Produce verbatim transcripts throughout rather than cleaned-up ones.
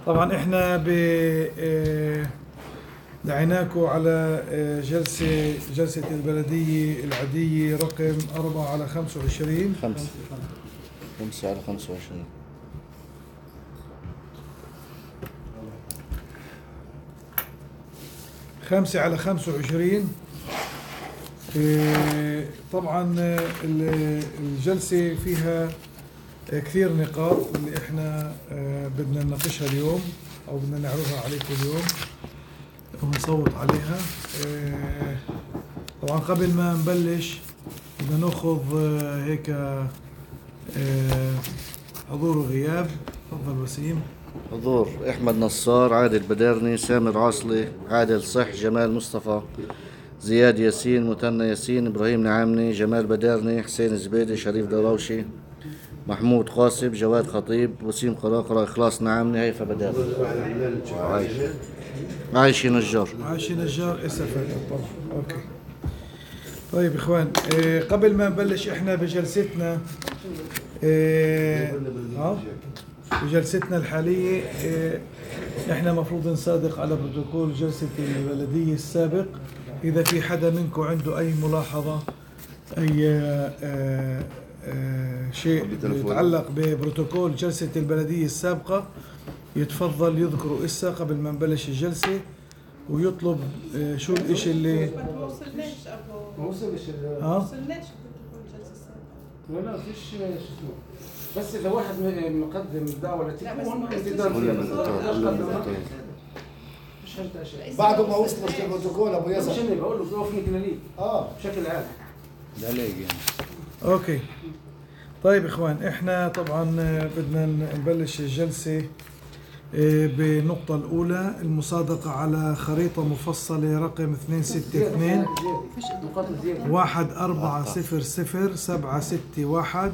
طبعا احنا ب دعيناكم على جلسة جلسة البلدية العادية رقم أربعة على خمسة وعشرين خمسة خمسة على خمسة وعشرين خمسة على خمسة وعشرين. طبعا الجلسة فيها كثير نقاط اللي احنا بدنا نناقشها اليوم او بدنا نعرضها عليكم اليوم ونصوت عليها. طبعا قبل ما نبلش بدنا ناخذ هيك حضور وغياب. تفضل وسيم. حضور: احمد نصار، عادل بدرني، سامر عاصلي، عادل صح، جمال مصطفى، زياد ياسين، مثنى ياسين، ابراهيم نعامني، جمال بدرني، حسين زبيدي، شريف دراوشي، محمود قاسم، جواد خطيب، وسيم قراقرة، إخلاص نعامني، هيفا بدرني، عايشة عايشة نجار عايشة نجار اسفل طبعا. اوكي طيب اخوان، إيه قبل ما نبلش احنا بجلستنا إيه ها بجلستنا الحالية، إيه احنا مفروض نصادق على بروتوكول جلسة البلدية السابق. اذا في حدا منكم عنده اي ملاحظة، اي آه آه شيء يتعلق ببروتوكول جلسة البلدية السابقة، يتفضل يذكروا اسا قبل ما نبلش الجلسة ويطلب آه شو الاشي اللي ما وصلناش ابو ما وصلش ها ما وصلناش بروتوكول الجلسة السابقة. لا فيش شو اسمه، بس اذا واحد مقدم الدعوه لا، بس لتكون ما انت وصلش. دار مش هلتا شيء بعده ما وصلش للبروتوكول ابو مش ياسر. انا بقول له وقفني كلاليب اه بشكل عام. لا لا يعني. اوكي طيب اخوان، احنا طبعا بدنا نبلش الجلسة بالنقطة الأولى: المصادقة على خريطة مفصلة رقم اثنين ستة اثنين واحد أربعة صفر صفر سبعة ستة واحد،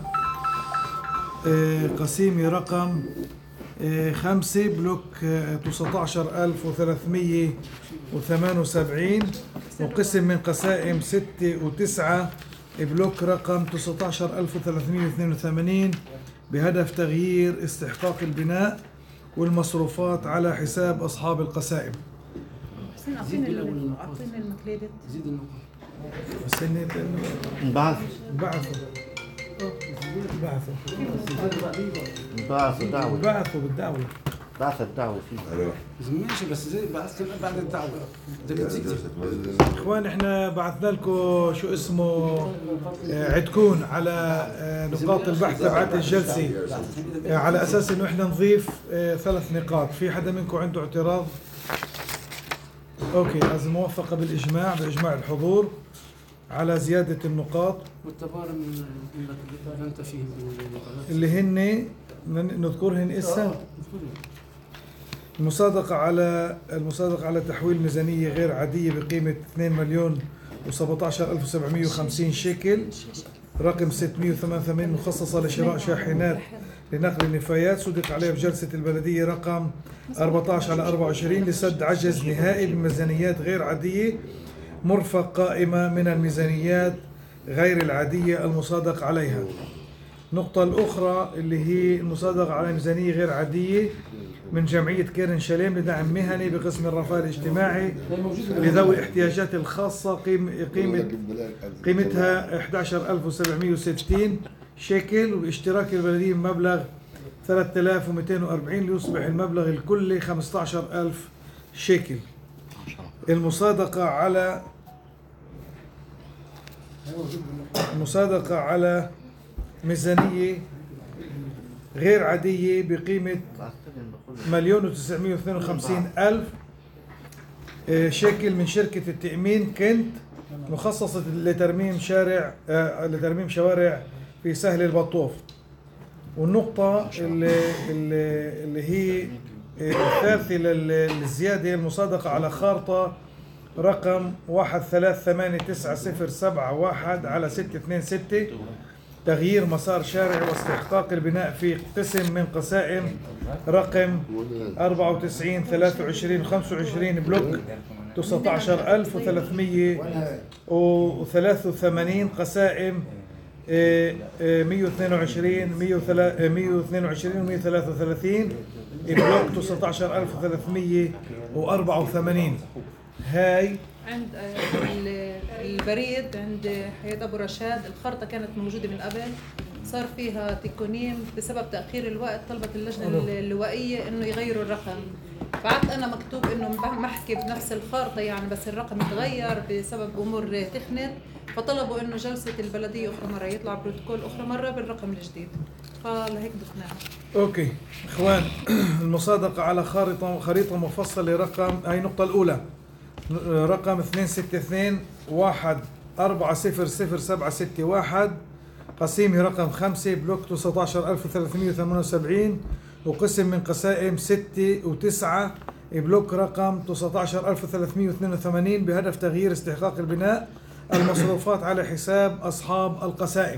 قسيمة رقم خمسة، بلوك تسعة عشر ألف وثلاثمية وثمانية وسبعين، وقسم من قسائم ستة وتسعة، بلوك رقم تسعة عشر ألف وثلاثمية واثنين وثمانين، بهدف تغيير استحقاق البناء والمصروفات على حساب أصحاب القسائم. حسين أعطينا أعطينا المقليدة. زيد النقط. بس إني انبعث بعثوا بعثوا انبعث دعوة بعثوا بالدعوة بعث الدعوة فيه. ماشي بس زي بعثت بعد الدعوه زي بتزيد. إخوان إحنا بعثنا لكم شو اسمه عدكون على نقاط البحث تبعت الجلسة، على أساس إنه إحنا نضيف ثلاث نقاط. في حدا منكم عنده اعتراض؟ أوكي، لازم موافقة بالإجماع بإجماع الحضور على زيادة النقاط والتبارم اللي انت فيه اللي هن نذكرهن إسا. المصادقة على المصادقة على تحويل ميزانية غير عادية بقيمة اثنين مليون وسبعة عشر ألف وسبعمية وخمسين شيكل رقم ستمية وثمانية وثمانين، مخصصة لشراء شاحنات لنقل النفايات، صدق عليها بجلسة البلدية رقم أربعة عشر على أربعة وعشرين لسد عجز نهائي بميزانيات غير عادية مرفق قائمة من الميزانيات غير العادية المصادق عليها. النقطة الأخرى اللي هي المصادقة على ميزانية غير عادية من جمعية كيرن شاليم لدعم مهني بقسم الرفاه الاجتماعي لذوي الاحتياجات الخاصة، قيمة قيمة قيمتها أحد عشر ألف وسبعمية وستين شيكل، والاشتراك البلدي بمبلغ ثلاثة آلاف ومئتين وأربعين ليصبح المبلغ الكلي خمسة عشر ألف شيكل. المصادقة على المصادقة على ميزانية غير عادية بقيمة مليون وتسعمية واثنين وخمسين ألف شيكل من شركة التأمين كنت، مخصصة لترميم شارع لترميم شوارع في سهل البطوف. والنقطة اللي, اللي, اللي هي الثالثة للزيادة: المصادقة على خارطة رقم واحد ثلاثة ثمانية تسعة صفر سبعة واحد على ستة اثنين ستة، تغيير مسار شارع واستحقاق البناء في قسم من قسائم رقم أربعة وتسعين ثلاثة وعشرين خمسة وعشرين، بلوك تسعة عشر ألف وثلاثمية وثلاثة وثمانين، قسائم آه، آه، مية واثنين وعشرين مية واثنين وعشرين و مية وثلاثة وثلاثين، بلوك تسعة عشر ألف وثلاثمية وأربعة وثمانين. هاي عند آه، ال- البريد عند حياة أبو رشاد الخرطة كانت موجودة من قبل، صار فيها تكونيم بسبب تأخير الوقت، طلبت اللجنة اللوائية إنه يغيروا الرقم. بعت أنا مكتوب إنه محكي بنفس الخارطة يعني، بس الرقم تغير بسبب أمور تخنت، فطلبوا إنه جلسة البلدية أخرى مرة يطلع بروتوكول أخرى مرة بالرقم الجديد، فلهيك دفناها. اوكي اخوان، المصادقة على خارطة خريطة مفصلة رقم، هاي النقطة الأولى، رقم اثنين ستة اثنين واحد أربعة صفر صفر سبعة ستة واحد، قسيمة رقم خمسة، بلوك تسعة عشر ألف وثلاثمية وثمانية وسبعين، وقسم من قسائم ستة وتسعة، بلوك رقم تسعة عشر ألف وثلاثمية واثنين وثمانين، بهدف تغيير استحقاق البناء المصروفات على حساب أصحاب القسائم.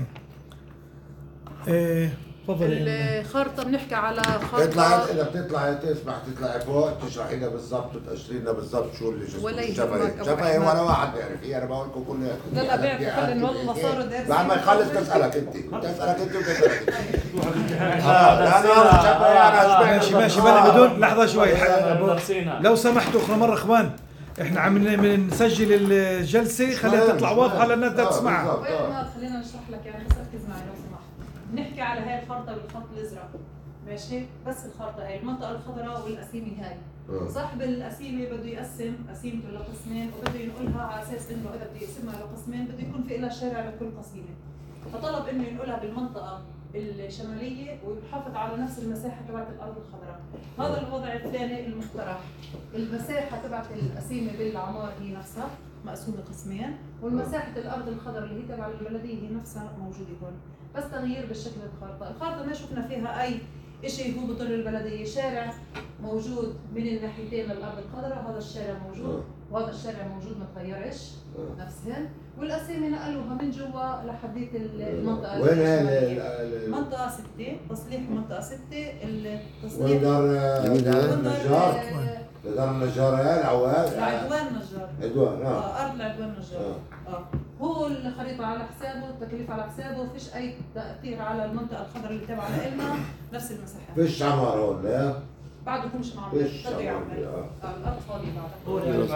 إيه، تفضل يا إيمان. الخارطة بنحكي على بيطلع خارطة اذا بتطلعي تسمح تطلعي فوق تشرحي لنا بالضبط وتشرحي لنا بالضبط شو اللي شو ولا اسمه يهمك شفهي أبو شفهي أحمد. ولا واحد بيعرف هي، انا بقول لكم كلها. لا لا بيعرفوا كل والله صاروا دارسين. بعد ما يخلص تسالك انت تسالك انت وتسالك انت. اه لا انا شفهي انا ماشي ماشي بلا بدون لحظة شوي. ح- لو سمحتوا اخر مرة اخوان، احنا عم ن- نسجل الجلسة، خليها تطلع واضحة للناس بدها تسمعها. وإحنا خلينا نشرح لك يعني، بس ركز معي لو سمحت. بنحكي على هاي الخرطة بالخط الأزرق، ماشي؟ بس الخرطة هاي المنطقة الخضراء والقسيمة هاي. صاحب القسيمة بده يقسم قسيمته لقسمين، وبده ينقلها على أساس إنه إذا بده يقسمها لقسمين بده يكون في لها شارع لكل قسيمة. فطلب إنه ينقلها بالمنطقة الشمالية ويحافظ على نفس المساحة تبعت الأرض الخضراء. هذا الوضع الثاني المقترح. المساحة تبعت القسيمة بالعمار هي نفسها مقسومة قسمين، والمساحة الأرض الخضراء اللي هي تبع البلدية هي نفسها موجودة هون، بس تغيير بالشكل الخارطة. الخارطة ما شفنا فيها أي شيء هو بضر البلدية. شارع موجود من الناحيتين للأرض الخضراء، هذا الشارع موجود وهذا الشارع موجود ما تغيرش نفسهن، والقسيمة نقلوها من جوا لحديت المنطقة وين الشمالية. هاي منطقة ستة، تصليح منطقة ستة، وين التصليح دار دار النجار؟ آه، دار النجار هاي العواد العدوان نجار. عدوان اه اه ارض العدوان نجار. اه هو الخريطة على حسابه، التكليف على حسابه، فيش أي تأثير على المنطقة الخضراء اللي تابعة لنا، نفس المساحة. فيش عمار هون لا؟ بعده مش معمول، فيش بده يعمل. عمار اه الأرض فاضية بعدها. هو يعني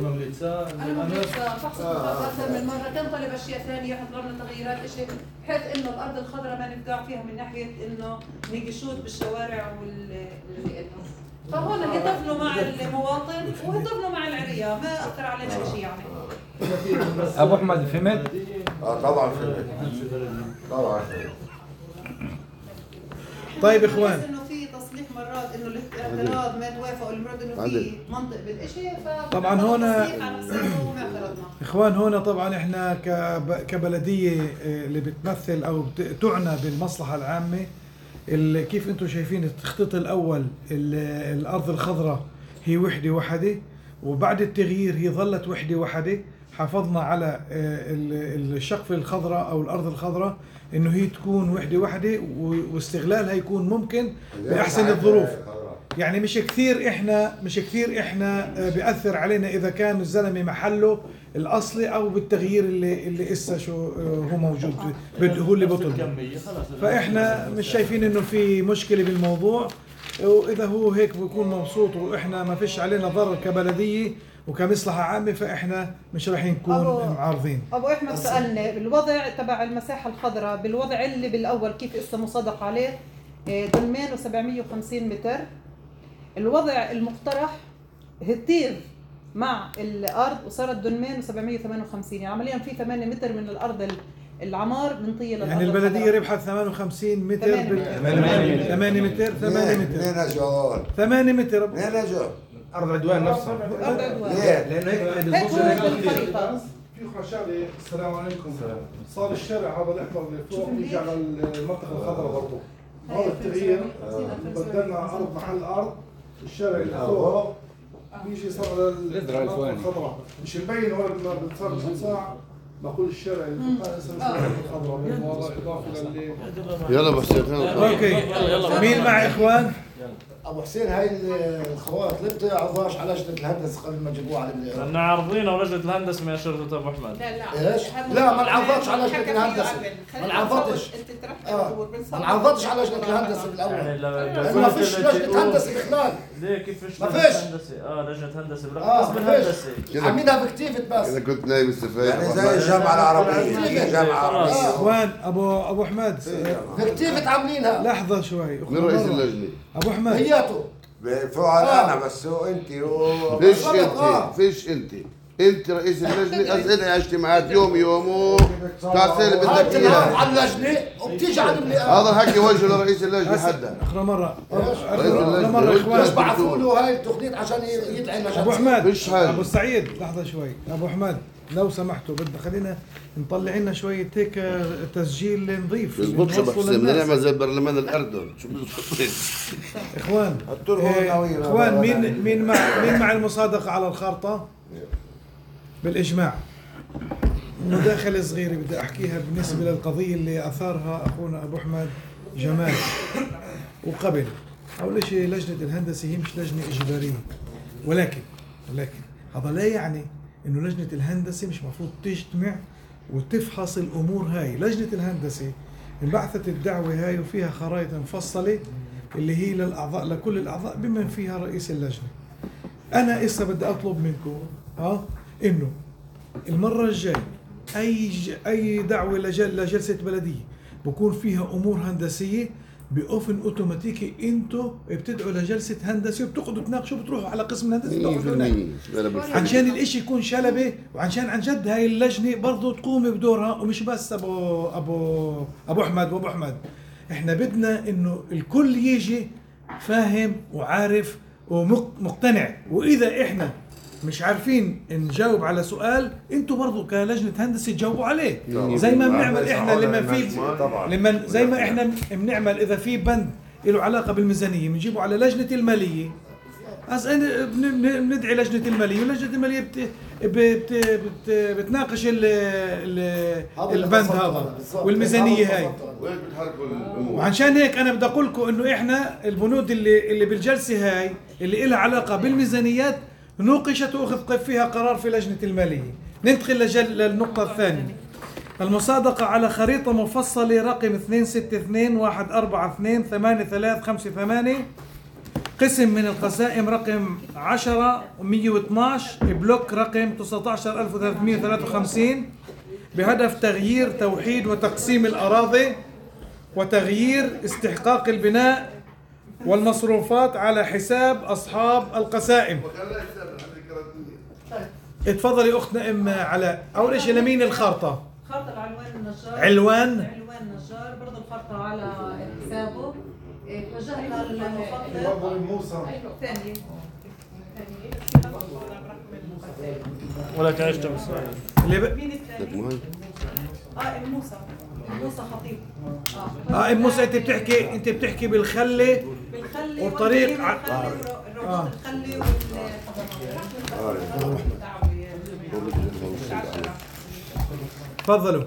أنا مملكة فحصت أكثر من مرة، كان طلب أشياء ثانية، حط لنا تغييرات شيء بحيث إنه الأرض الخضراء ما نفقع فيها من ناحية إنه نقشوت بالشوارع وال فهون هيطفلوا مع المواطن وهيطفلوا مع العرية، ما أثر علينا شيء يعني. ابو احمد فهمت؟ اه طبعا فهمت طبعا فهمت. طيب اخوان، بس انه في تصليح مرات انه الاعتراض ما توافقوا المراد انه في منطق بالشيء، ف طبعاً هون- تصليح على حسابه وما اعترضنا. اخوان هنا طبعا احنا كب- كبلديه آه، اللي بتمثل او بت- تعنى بالمصلحه العامه، ال- كيف انتم شايفين التخطيط الاول ال- الارض الخضراء هي وحده واحده، وبعد التغيير هي ظلت وحده واحده. حافظنا على آه، ال- الشقفه الخضراء او الارض الخضراء انه هي تكون وحده واحده، و- واستغلالها يكون ممكن باحسن الظروف. يعني مش كثير احنا مش كثير احنا آه، بيأثر علينا اذا كان الزلمه محله الاصلي او بالتغيير اللي اللي اسا شو آه، هو موجود بده هو اللي بطل. فاحنا مش شايفين انه في مشكله بالموضوع، واذا هو هيك بيكون مبسوط واحنا ما فيش علينا ضرر كبلديه وكمصلحه عامه، فاحنا مش راح نكون أبو- معارضين. ابو احمد سالني بالوضع تبع المساحه الخضراء، بالوضع اللي بالاول كيف اسا مصادق عليه إيه، دلمين وسبعمية وخمسين متر. الوضع المقترح هتير مع الارض وصارت دلمين وسبعمية وثمانية وخمسين، يعني عمليا في ثمانية متر من الارض ال- العمار بنطيه للارض يعني البلديه الخضراء. ربحت ثمانية وخمسين متر ثمانية بال- متر. ثمانية متر ثمانية منين متر اجوا؟ ثمانية متر منين اجوا؟ ارض عدوان نفسها أرض عدوان. ليه؟ لانه هيك هيك هو بالخريطه. في أخرى شغله. السلام عليكم. صار الشارع هذا الاحمر اللي فوق يجي على المنطقه الخضراء برضه. هذا التغيير بدلنا ارض محل ارض، الشارع اللي فوق بيجي صار على المنطقه الخضراء، مش مبين ولا لما صار الانصاع بقول الشارع اللي فوق اسمه الشارع الخضراء بالموضوع اضافه للي يلا بس اوكي، مين مع اخوان؟ ابو حسين هاي الخوات ليه بتعرضوهاش على لجنه الهندسه قبل ما جابوها على ال- لأن عارضينها ولجنة الهندسة ما شرطة أبو أحمد. لا لا ايش؟ لا ما انعرضتش على لجنه الهندسه ما انعرضتش انت ترفع آه. الامور ما انعرضتش على لجنه الهندسه بالاول يعني لو لانه ما فيش لجنه هندسه بخلال ليه كيف فيش ما لجنة فيش. هندسة؟ اه لجنة هندسة اه بالقسم ما الهندسي. فيش عاملينها بكتيفه بس اذا كنت نايم السفاية يعني زي الجامعه العربيه جامعه عربيه اخوان ابو ابو احمد بكتيفه عاملينها لحظه شوي من رئيس اللجنه ابو احمد هياته فوق انا بس هو انت و... فيش آه. انت فيش انت انت رئيس اللجنه اسئله اجتماعات يوم يوم تعطي اللي بدك انت بتعرف اياه. على اللجنه وبتيجي على المليئه هذا الحكي وجهه لرئيس اللجنه حدا اخر مره رئيس اخر اللجنة. مره بس اخوان بعثوا له هاي التخطيط عشان يدعي ابو المجال احمد فيش حاجة. ابو سعيد لحظه شوي ابو احمد لو سمحتوا بدنا خلينا نطلع لنا شويه هيك تسجيل نظيف بيزبطش ابو نوصله حسين بدنا للناس. نعمل زي برلمان الاردن شو بتزبط اخوان التربة إيه، والنوير. اخوان مين مين مع مين مع المصادقه على الخارطه بالاجماع. مداخله صغيره بدي احكيها بالنسبه للقضيه اللي اثارها اخونا ابو احمد جمال وقبل. اول شيء لجنه الهندسه هي مش لجنه اجباريه، ولكن ولكن هذا لا يعني انه لجنه الهندسه مش مفروض تجتمع وتفحص الامور هاي. لجنه الهندسه انبعثت الدعوه هاي وفيها خرائط مفصله اللي هي للاعضاء لكل الاعضاء بمن فيها رئيس اللجنه. انا اسا بدي اطلب منكم اه انه المره الجايه اي ج... اي دعوه لجل... لجلسه بلديه بكون فيها امور هندسيه باوفن اوتوماتيكي انتوا بتدعوا لجلسه هندسه وبتقعدوا تناقشوا بتروحوا على قسم الهندسه تقعدوا هناك. عشان الاشي يكون شلبي وعشان عن جد هاي اللجنه برضو تقوم بدورها. ومش بس ابو ابو ابو احمد وابو احمد احنا بدنا انه الكل يجي فاهم وعارف ومقتنع. واذا احنا مش عارفين نجاوب على سؤال انتوا برضو كلجنه هندسه تجاوبوا عليه زي ما بنعمل احنا لما في لما زي ما احنا بنعمل اذا في بند له علاقه بالميزانيه بنجيبه على لجنه الماليه. هسه بندعي لجنه الماليه ولجنه الماليه بت بت بت بتناقش ال ال البند هذا والميزانيه هاي. وعشان هيك انا بدي اقول لكم انه احنا البنود اللي اللي بالجلسه هاي اللي لها علاقه بالميزانيات نوقشت واخذ فيها قرار في لجنه الماليه. ننتقل لجل للنقطه الثانيه. المصادقه على خريطه مفصله رقم اثنين ستة اثنين واحد أربعة اثنين ثمانية ثلاثة خمسة ثمانية قسم من القسائم رقم عشرة مئة واثناشر بلوك رقم تسعة عشر ألف وثلاثمئة وثلاثة وخمسين بهدف تغيير توحيد وتقسيم الأراضي وتغيير استحقاق البناء والمصروفات على حساب أصحاب القسائم. اتفضلي أختنا أم علاء. أول شيء لمين الخارطة؟ خارطة العنوان النجار. علوان عنوان النجار برضه الخارطة على حسابه. توجهنا للمخطط موسى ثاني ولك عشت بس اللي ب... مين الثاني؟ اه ام موسى ام موسى خطيب. اه ام موسى انت بتحكي انت بتحكي بالخله بالخلي والطريق ع... اه الخلي تفضلوا.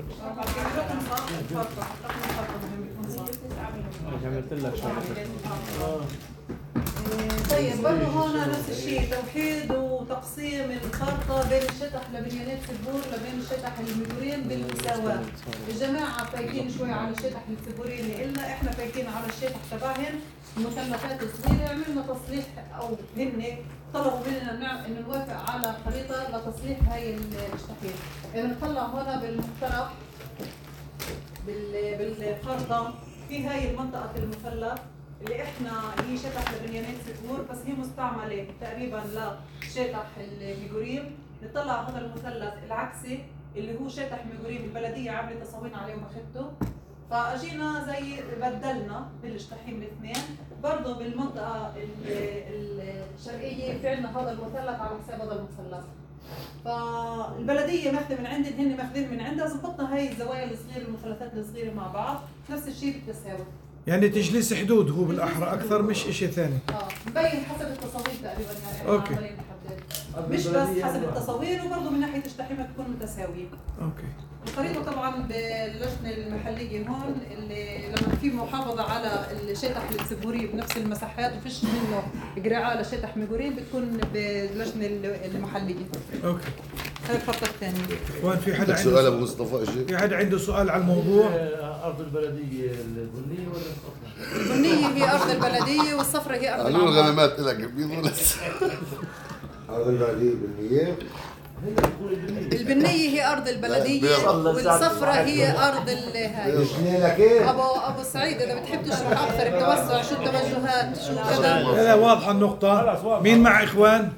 عملت لك طيب برضه هون نفس الشيء توحيد وتقسيم الخارطه بين الشطح لبنيانات السبور لبين الشطح المدورين بالمساواه. الجماعه فايتين شوي على الشطح السبورين اللي إلنا احنا فايتين على الشطح تبعهم مثلثات صغيره. عملنا تصليح او هن طلبوا مننا انه نوافق على خريطه لتصليح هاي الشطحين. يعني نطلع هون بالمقترح بالخارطه في هاي المنطقه المثلث اللي احنا هي شطح لبنيانات سبور بس هي مستعمله تقريبا لشطح الميجوريم. نطلع هذا المثلث العكسي اللي هو شطح ميجوريم البلديه عامله تصاميم عليه ومخته. فاجينا زي بدلنا بالشطحين الاثنين. برضه بالمنطقه الشرقيه في عندنا هذا المثلث على حساب هذا المثلث. فالبلديه ماخذه من عندهم هن ماخذين من عندها. ظبطنا هاي الزوايا الصغيره المثلثات الصغيره مع بعض نفس الشيء بالتساوي. يعني تجليس حدود هو بالاحرى اكثر مش شيء ثاني. اه مبين حسب التصاميم تقريبا يعني اوكي. عمالين نحدد. مش بس حسب التصاوير، وبرضه من ناحيه التحريمات تكون متساويه. اوكي. الخريطه طبعا باللجنه المحليه هون اللي لما في محافظه على الشطح السبوري بنفس المساحات وفيش منه قراعه لشطح ميجورين بتكون باللجنه المحليه. اوكي. هاي الخطه الثانيه. اخوان في حدا عنده سؤال ابو مصطفى اجي؟ في حدا عنده سؤال على الموضوع؟ ارض البلديه البنيه ولا الصفراء؟ البنيه هي ارض البلديه والصفراء هي ارض قالوا له العمار. غنمات لك بيض ولا أرض البلدية بالمية. البنيه هي ارض البلديه والصفراء هي ارض هاي. شنو لك ايه؟ ابو ابو سعيد اذا بتحب تشرح اكثر بتوسع شو التوجهات شو كذا. لا لا واضحه النقطه. مين مع اخوان؟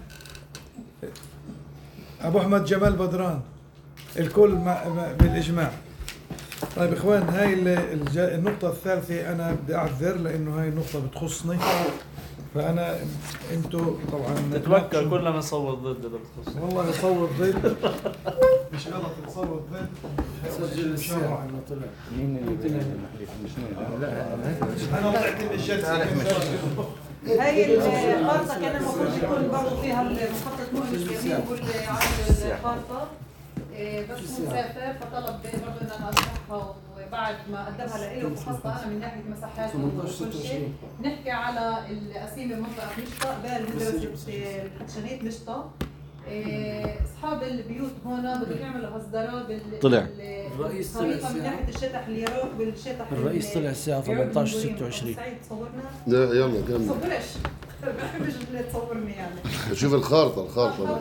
ابو احمد جمال بدران الكل مع بالاجماع. طيب اخوان هاي النقطه الثالثه انا بدي اعذر لانه هاي النقطه بتخصني، فانا انتم طبعا نتوكل كلنا بنصوت ضد اذا بتخص. والله نصوت ضد مش غلط نصوت ضد. سجل الساعة انه طلع. مين اللي المحلف مش لا انا طلعت من الجلسه. هاي الخارطة كان المفروض يكون برضه فيها المخطط مؤنس يمين واللي عامل الخارطة بس مسافر فطلب برضه ان انا اصلحها وبعد ما قدمها لإله وفحصتها انا من ناحية مساحات وكل شيء. نحكي على القسيمة منطقة مشطة قبال مدرسة الحتشانيت مشطة. اصحاب البيوت هون بدهم يعملوا هالزراب بال طلع الرئيس طلع من ناحية الشطح اليروق والشطح الرئيس طلع الساعة ثمانية عشر ستة وعشرين. سعيد تصورنا؟ لا يلا كمل. تصورش ما بحبش تصورني يعني. شوف الخارطة الخارطة.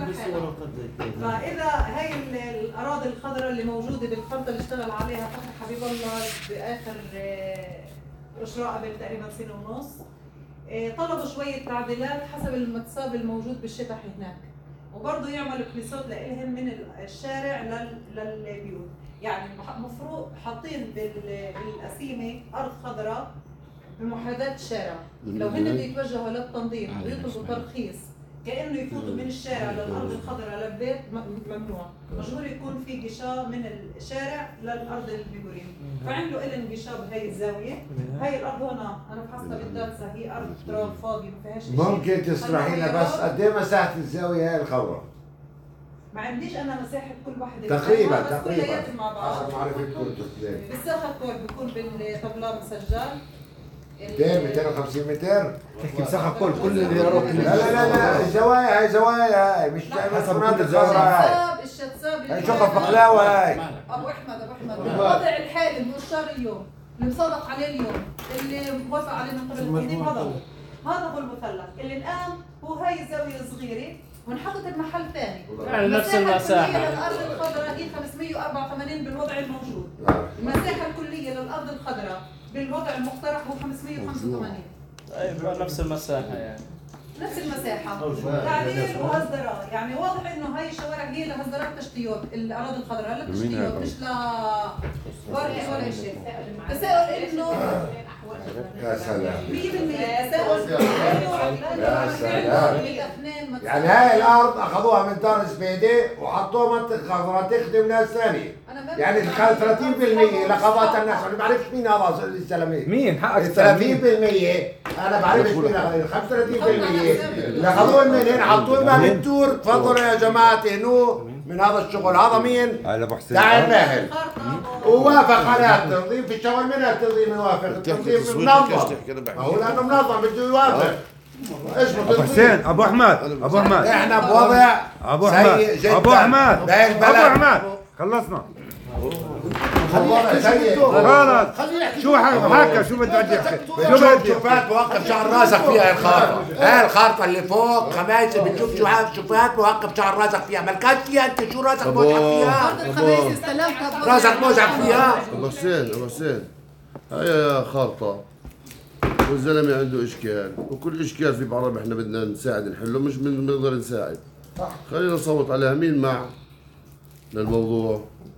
فإذا هاي الأراضي الخضراء اللي موجودة بالخرطة اللي اشتغل عليها فتحي حبيب الله بآخر إشراء قبل تقريبا سنة ونص، طلبوا شوية تعديلات حسب المتصاب الموجود بالشطح هناك، وبرضه يعملوا كليسات لإلهم من الشارع للبيوت. يعني المفروض حاطين بالقسيمة أرض خضراء بمحاذاة الشارع، لو هن بده يتوجهوا للتنظيف ويطلبوا ترخيص كأنه يفوتوا من الشارع للأرض الخضراء للبيت ممنوع، مجبور يكون في غشاء من الشارع للأرض الميجورين، فعملوا لهم غشاء بهي الزاوية. هاي الأرض هنا أنا فحصتها بالداتسا هي أرض تراب فاضي ما فيهاش شيء. ممكن تشرحي لنا بس قد ايه مساحة الزاوية هاي الخضراء؟ ما عنديش أنا مساحة كل واحدة تقريبا بس تقريبا كلياتهم مع بعض. حسب معرفتكم انتم. بالساخة الكور بيكون بالطبلة مسجل مئتين مئتين وخمسين متر. تحكي مساحة كل كل اللي يروح. لا لا لا لا الزوايا هاي زوايا هاي مش حسب مناطق كل خضراء هاي. الشتساب الشتساب هاي شقة بقلاوة هاي. ابو احمد ابو احمد الوضع الحالي المؤشر اليوم اللي مصادق عليه اليوم اللي موافق عليه من قبل التنظيم هذا هو هذا هو المثلث اللي الان هو هاي الزاويه الصغيره وانحطت بمحل ثاني. يعني نفس المساحه. الارض الخضراء هي خمسمئة وأربعة وثمانين بالوضع الموجود. المساحه الكليه للارض الخضراء بالوضع المقترح هو خمسمئة وخمسة وثمانين. ايوه نفس المساحه يعني. نفس المساحة، تعديل وهزدرات، يعني واضح انه هاي الشوارع هي لهزدرات تشتيات، الاراضي الخضراء هلا تشتيات مش ل ورق ولا شيء. تساؤل انه يا سلام مية بالمية تساؤل يا سلام. يعني هاي الارض اخذوها من دار سبيدي وحطوها منطقة خضراء تخدم ناس ثانية. يعني كان ثلاثين بالمئة لقضاء الناس، انا ما بعرفش مين هذا اللي استلمه. مين حقك ثلاثين بالمئة انا بعرفش مين هذا، خمسة وثلاثين بالمئة لأخذوه من هنا حطوه باب التور. تفضلوا يا جماعة هنو من هذا الشغل. هذا مين؟ هذا ابو حسين. تعال ماهر ووافق على التنظيم في الشغل. من التنظيم يوافق؟ التنظيم منظم، هو لانه منظم بده يوافق. ايش ابو حسين ابو احمد ابو احمد احنا بوضع ابو احمد سيء جدا ابو احمد بهي البلد. ابو احمد خلصنا. وضع سيء. خلاص شو حكى شو بده يحكي؟ شو بتشوف شوفات موقف شعر راسك فيها الخارطة. هاي الخارطة اللي فوق خمايس بتشوف شوفات موقف شعر راسك فيها. مالكاش فيها انت شو راسك موجع فيها؟ راسك موجع فيها. ابو حسين ابو حسين هاي يا خارطة والزلمه عنده اشكال، وكل اشكال في بعضهم احنا بدنا نساعد نحله، مش بنقدر نساعد. خلينا نصوت عليها. مين مع للموضوع؟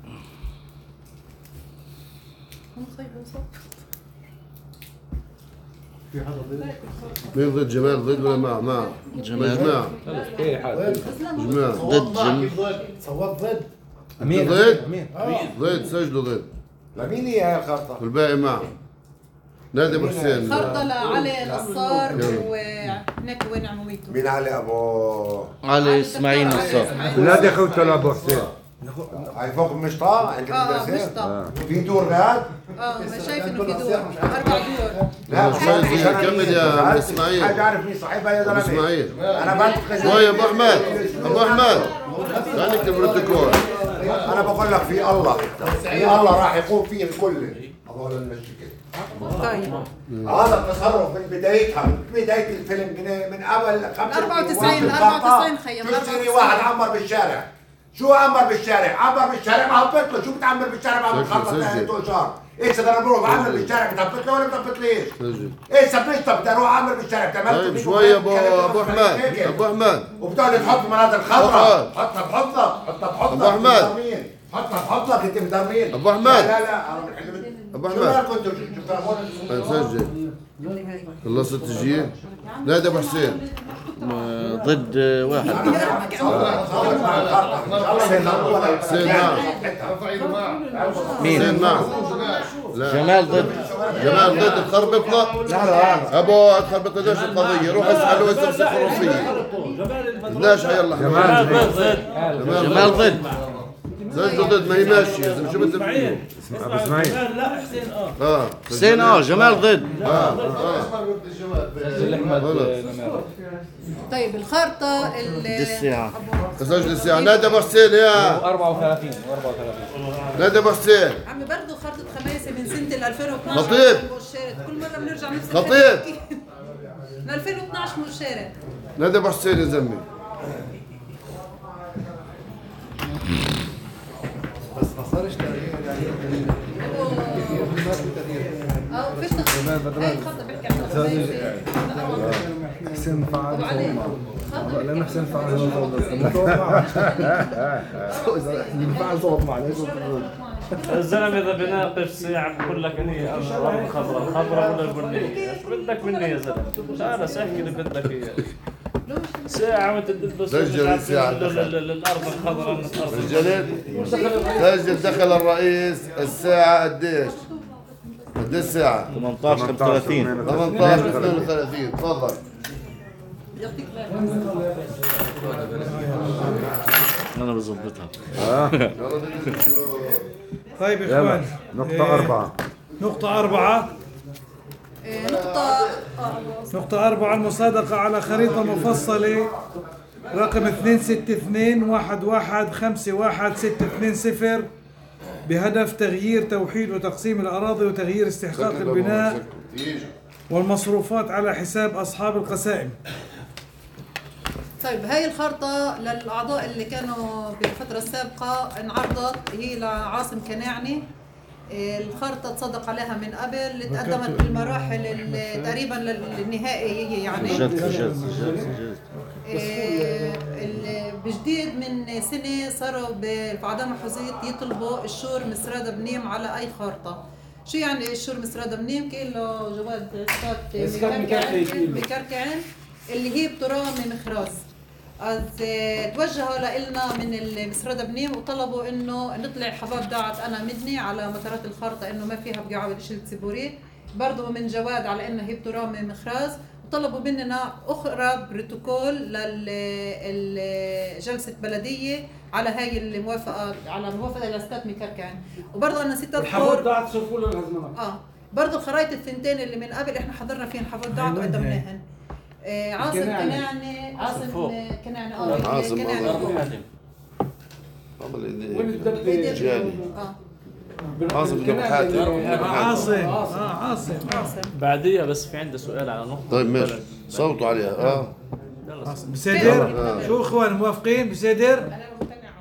مين ضد جمال؟ ضد ولا مع؟ مع جمال. جماعة جماعة ضد جم صوت ضد. ضد ضد سجلوا ضد. لمين هي هاي الخارطة؟ والباقي مع. نادي ابو حسين. خرطة لعلي نصار وهناك وين عموميته؟ مين علي ابو علي اسماعيل نصار. نادي اخوته لابو حسين. هاي فوق المشطة عند اه المدرسة؟ مشطة. في دور بعد؟ اه ما شايف انه في دور اربع دور. لا شوي كمل يا اسماعيل. حاجة عارف مين صاحبها يا زلمة؟ اسماعيل. انا بنتقد شوي يا ابو احمد. ابو احمد خليك البروتوكول. انا بقول لك في الله في الله راح يقوم فيه الكل هذول المشكلة. طيب هذا التصرف من بدايتها من بداية الفيلم من قبل خمسة أربعة وتسعين أربعة وتسعين خيم تشتري واحد عمر بالشارع. شو عمر بالشارع؟ عمر بالشارع ما هبط له. شو بتعمر بالشارع ما بتخلص ثلاث اشهر؟ ايش انا بروح بعمر بالشارع بتهبط له ولا بتهبط ليش؟ ايش سبيشتها بدي اروح اعمر بالشارع بتعمل طيب شوي يا ابو ابو احمد ابو احمد وبتقعد تحط مناظر خضراء حطها بحضنك حطها بحضنك ابو احمد حطها بحضنك انت مدرمين ابو احمد لا لا ابو شو احمد كنتوا شفتوا نسجل خلصت تسجيل. نادي ابو حسين ضد واحد. حسين معه. مين؟ حسين معه. لا جمال ضد. جمال ضد الخربطة. ابو الخربطة ليش القضية؟ روح اسأله اسم الخرافية. ليش يلا جمال ضد. جمال ضد. زوجته ضد ما هي ماشية. شو بدك تقول؟ ابو اسماعيل. لا حسين اه اه حسين اه جمال ضد. اه اه طيب الخرطة دي الساعة. سجل الساعة. نادي ابو حسين يا أربعة وثلاثين أربعة وثلاثين. نادي ابو حسين. عمي برضه خرطة خماسة من سنة ألفين واثناشر. خطيب. كل مرة بنرجع نفس خطيب. من ألفين واثناشر مؤشرة. نادي ابو حسين يا زلمة. بس ما صارش تغيير يعني اه فيش تغيير. هاي الخطة بحكي عنها خماسة. حسين فعل لأن حسين فعل فعل صوت معلش الزلمه اذا بناقش ساعه بقول لك اني الارض الخضراء الخضراء ولا البنيه؟ ايش بدك مني يا زلمه؟ انا احكي اللي بدك اياه. ساعة وانت تدبس سجل الساعة الارض الخضراء سجلت. سجل دخل الرئيس الساعة قديش؟ قديش الساعة؟ ثمانية عشر خمسة وثلاثين. ثمانية عشر اثنين وثلاثين. تفضل. انا بظبطها. طيب يا اخوان نقطة أربعة. نقطة أربعة نقطة نقطة أربعة المصادقة على خريطة مفصلة رقم اثنين ستة اثنين واحد واحد خمسة واحد ستة اثنين صفر بهدف تغيير توحيد وتقسيم الأراضي وتغيير استحقاق البناء والمصروفات على حساب أصحاب القسائم. طيب هاي الخرطة للأعضاء اللي كانوا بالفترة السابقة انعرضت هي لعاصم كناعني. الخرطة تصدق عليها من قبل اللي تقدمت بالمراحل تقريبا النهائية يعني جد جد جد بجديد من سنة صاروا بعدم حزيت يطلبوا الشور مسرادة بنيم على أي خرطة. شو يعني الشور مسرادة بنيم؟ كله جواد اسقاط مكركعين اللي هي بترامي مخراز. از توجهوا لنا من المسردة بنيم وطلبوا انه نطلع حباب دعت انا مدني على مطارات الخرطة انه ما فيها بقعة وشيل سيبوري. برضه من جواد على انه هي بترامي مخراز وطلبوا مننا اخرى بروتوكول لجلسة بلدية على هاي الموافقة على موافقة لاستاذ مكركعين. وبرضه انا ست الحباب دعت صرفوا له الهزمنة. اه برضه الخرايط الثنتين اللي من قبل احنا حضرنا فيهن حباب دعت وقدمناهن. آه عاصم كناعني عاصم كناعني اه عاصم كناعني وين الدبة؟ اه عاصم بن حاتم. عاصم اه عاصم عاصم بعديها بس في عندي سؤال على نقطة. طيب ماشي صوتوا عليها. اه بصدر. شو اخوان موافقين بصدر؟ انا مقتنعة.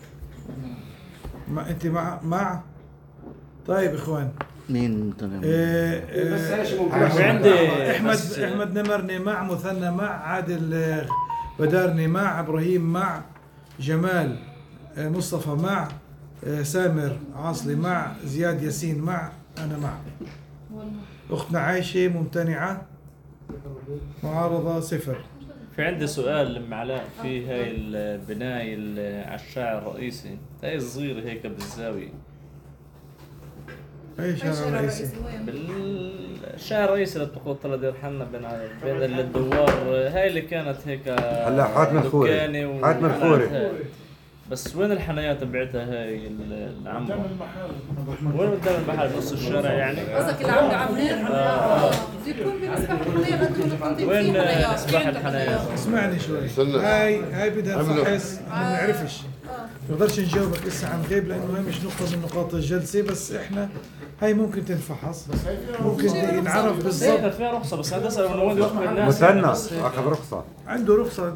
ما انت مع مع طيب اخوان مين ممتنع؟ آه آه بس ايش ممكن عندي احمد بس- احمد نمرني مع مثنى مع عادل آه، بدارني مع ابراهيم مع جمال آه، مصطفى مع آه، سامر عاصلي مع زياد ياسين مع انا مع اختنا عايشه ممتنعه معارضه صفر. في عندي سؤال لما علاء في هاي البناية اللي على الشارع الرئيسي هاي الصغيرة هيك بالزاوية اي شارع رئيسي؟ بالشارع الرئيسي اللي بتقول طلع دير حنا بين بين الدوار، هاي اللي كانت هيك هلا حاتم الخوري حاتم الخوري. بس وين الحنايات بعتها هاي اللي عم وين قدام المحل نص الشارع يعني؟ قصدك اللي عم عاملين اه يكون بمسبح الحنايات قدموا للتنظيم. وين مسبح الحنايات؟ اسمعني شوي، هاي هاي بدها فحص ما بنعرفش، ما نقدرش نجاوبك هسه عن غيب لانه هي مش نقطه من نقاط الجلسه، بس احنا هاي ممكن تنفحص، ممكن ينعرف بالضبط. فيها رخصه بس هذا صار من وين يخبر الناس؟ مثنى اخذ رخصه، عنده رخصه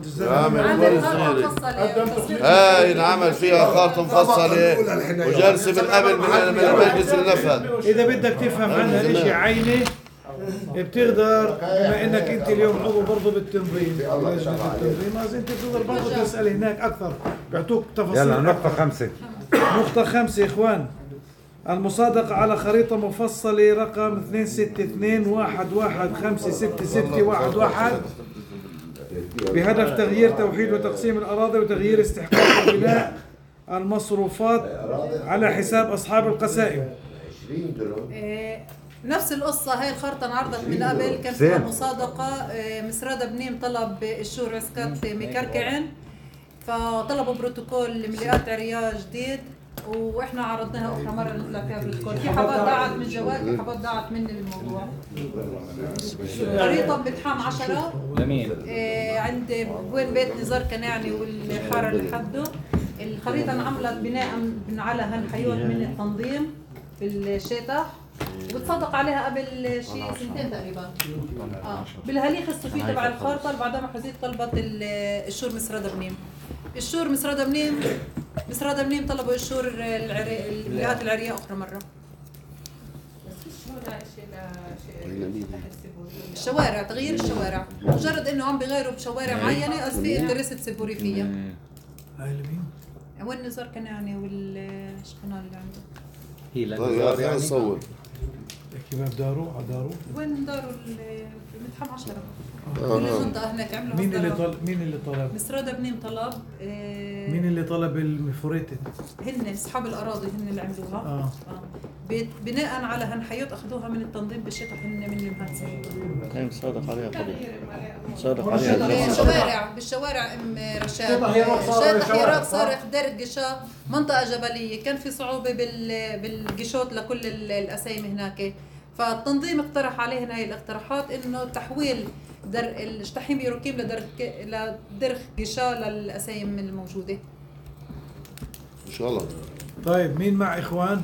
هاي انعمل فيها خارطه مفصله وجلسه من قبل من المجلس النفذ. اذا بدك تفهم عنها شيء عينه بتقدر، بما انك انت اليوم عضو برضه بالتنظيم بالتنظيم لازم انت بتقدر برضه تسال هناك اكثر، بيعطوك تفاصيل. يلا نقطه خمسه. نقطه خمسه اخوان، المصادقة على خريطة مفصلة رقم اثنين ستة اثنين واحد واحد خمسة ستة ستة واحد واحد بهدف تغيير توحيد وتقسيم الأراضي وتغيير استحقاق البناء المصروفات على حساب أصحاب القسائم. نفس القصة، هاي الخرطة انعرضت من قبل، كان فيها مصادقة. مسرادة بنيم طلب الشور عسكات مكركعن، فطلبوا بروتوكول مليئات عرياء جديد، واحنا عرضناها اخرى مره نطلع فيها بروتوكول. في حبات ضاعت من جواد، في حبات ضاعت مني بالموضوع. خريطه بمتحام عشرة جميل آه عند وين بيت نزار كناعني والحاره اللي حده. الخريطه انعملت بناء على هالحيوت من التنظيم في الشتح، وبتصدق عليها قبل شيء سنتين تقريبا. اه بالهليخ الصوفي تبع الخارطه اللي بعدها محرزيه طلبت الشور مسرادة بنيم. الشور مسرادة بنيم مسرادة بنيم طلبوا الشور المليئات العرياء اخرى مره. الشوارع، تغيير الشوارع، مجرد انه عم بيغيروا بشوارع معينه قصد في انترست تسبوري فيها. هاي لمين؟ وين نزار كناعني والشقنال اللي عنده؟ هي لا يعني نصور كيف داروا على داروا؟ وين داروا المتحام عشرة؟ كل المنطقة هناك عملوا. مين اللي طلب؟ مين اللي طلب؟ مسرادة بنيم طلب. آه مين اللي طلب المفوريتد؟ هن اصحاب الاراضي هن اللي عملوها. اه اه بناء على هالحيوت اخذوها من التنظيم بالشتح، هن من المهندسين. هي مصادق عليها طبعا. مصادق عليها بالشوارع، بالشوارع ام رشاد. شارع حيراق صارخ درج قشا، منطقة جبلية، كان في صعوبة بال بالقشوت لكل الاسايم هناك، فالتنظيم اقترح علينا هاي الاقتراحات انه تحويل در الشتحيم يروكيم لدرخ لدرخ قشا للاسايم الموجوده ان شاء الله. طيب مين مع اخوان؟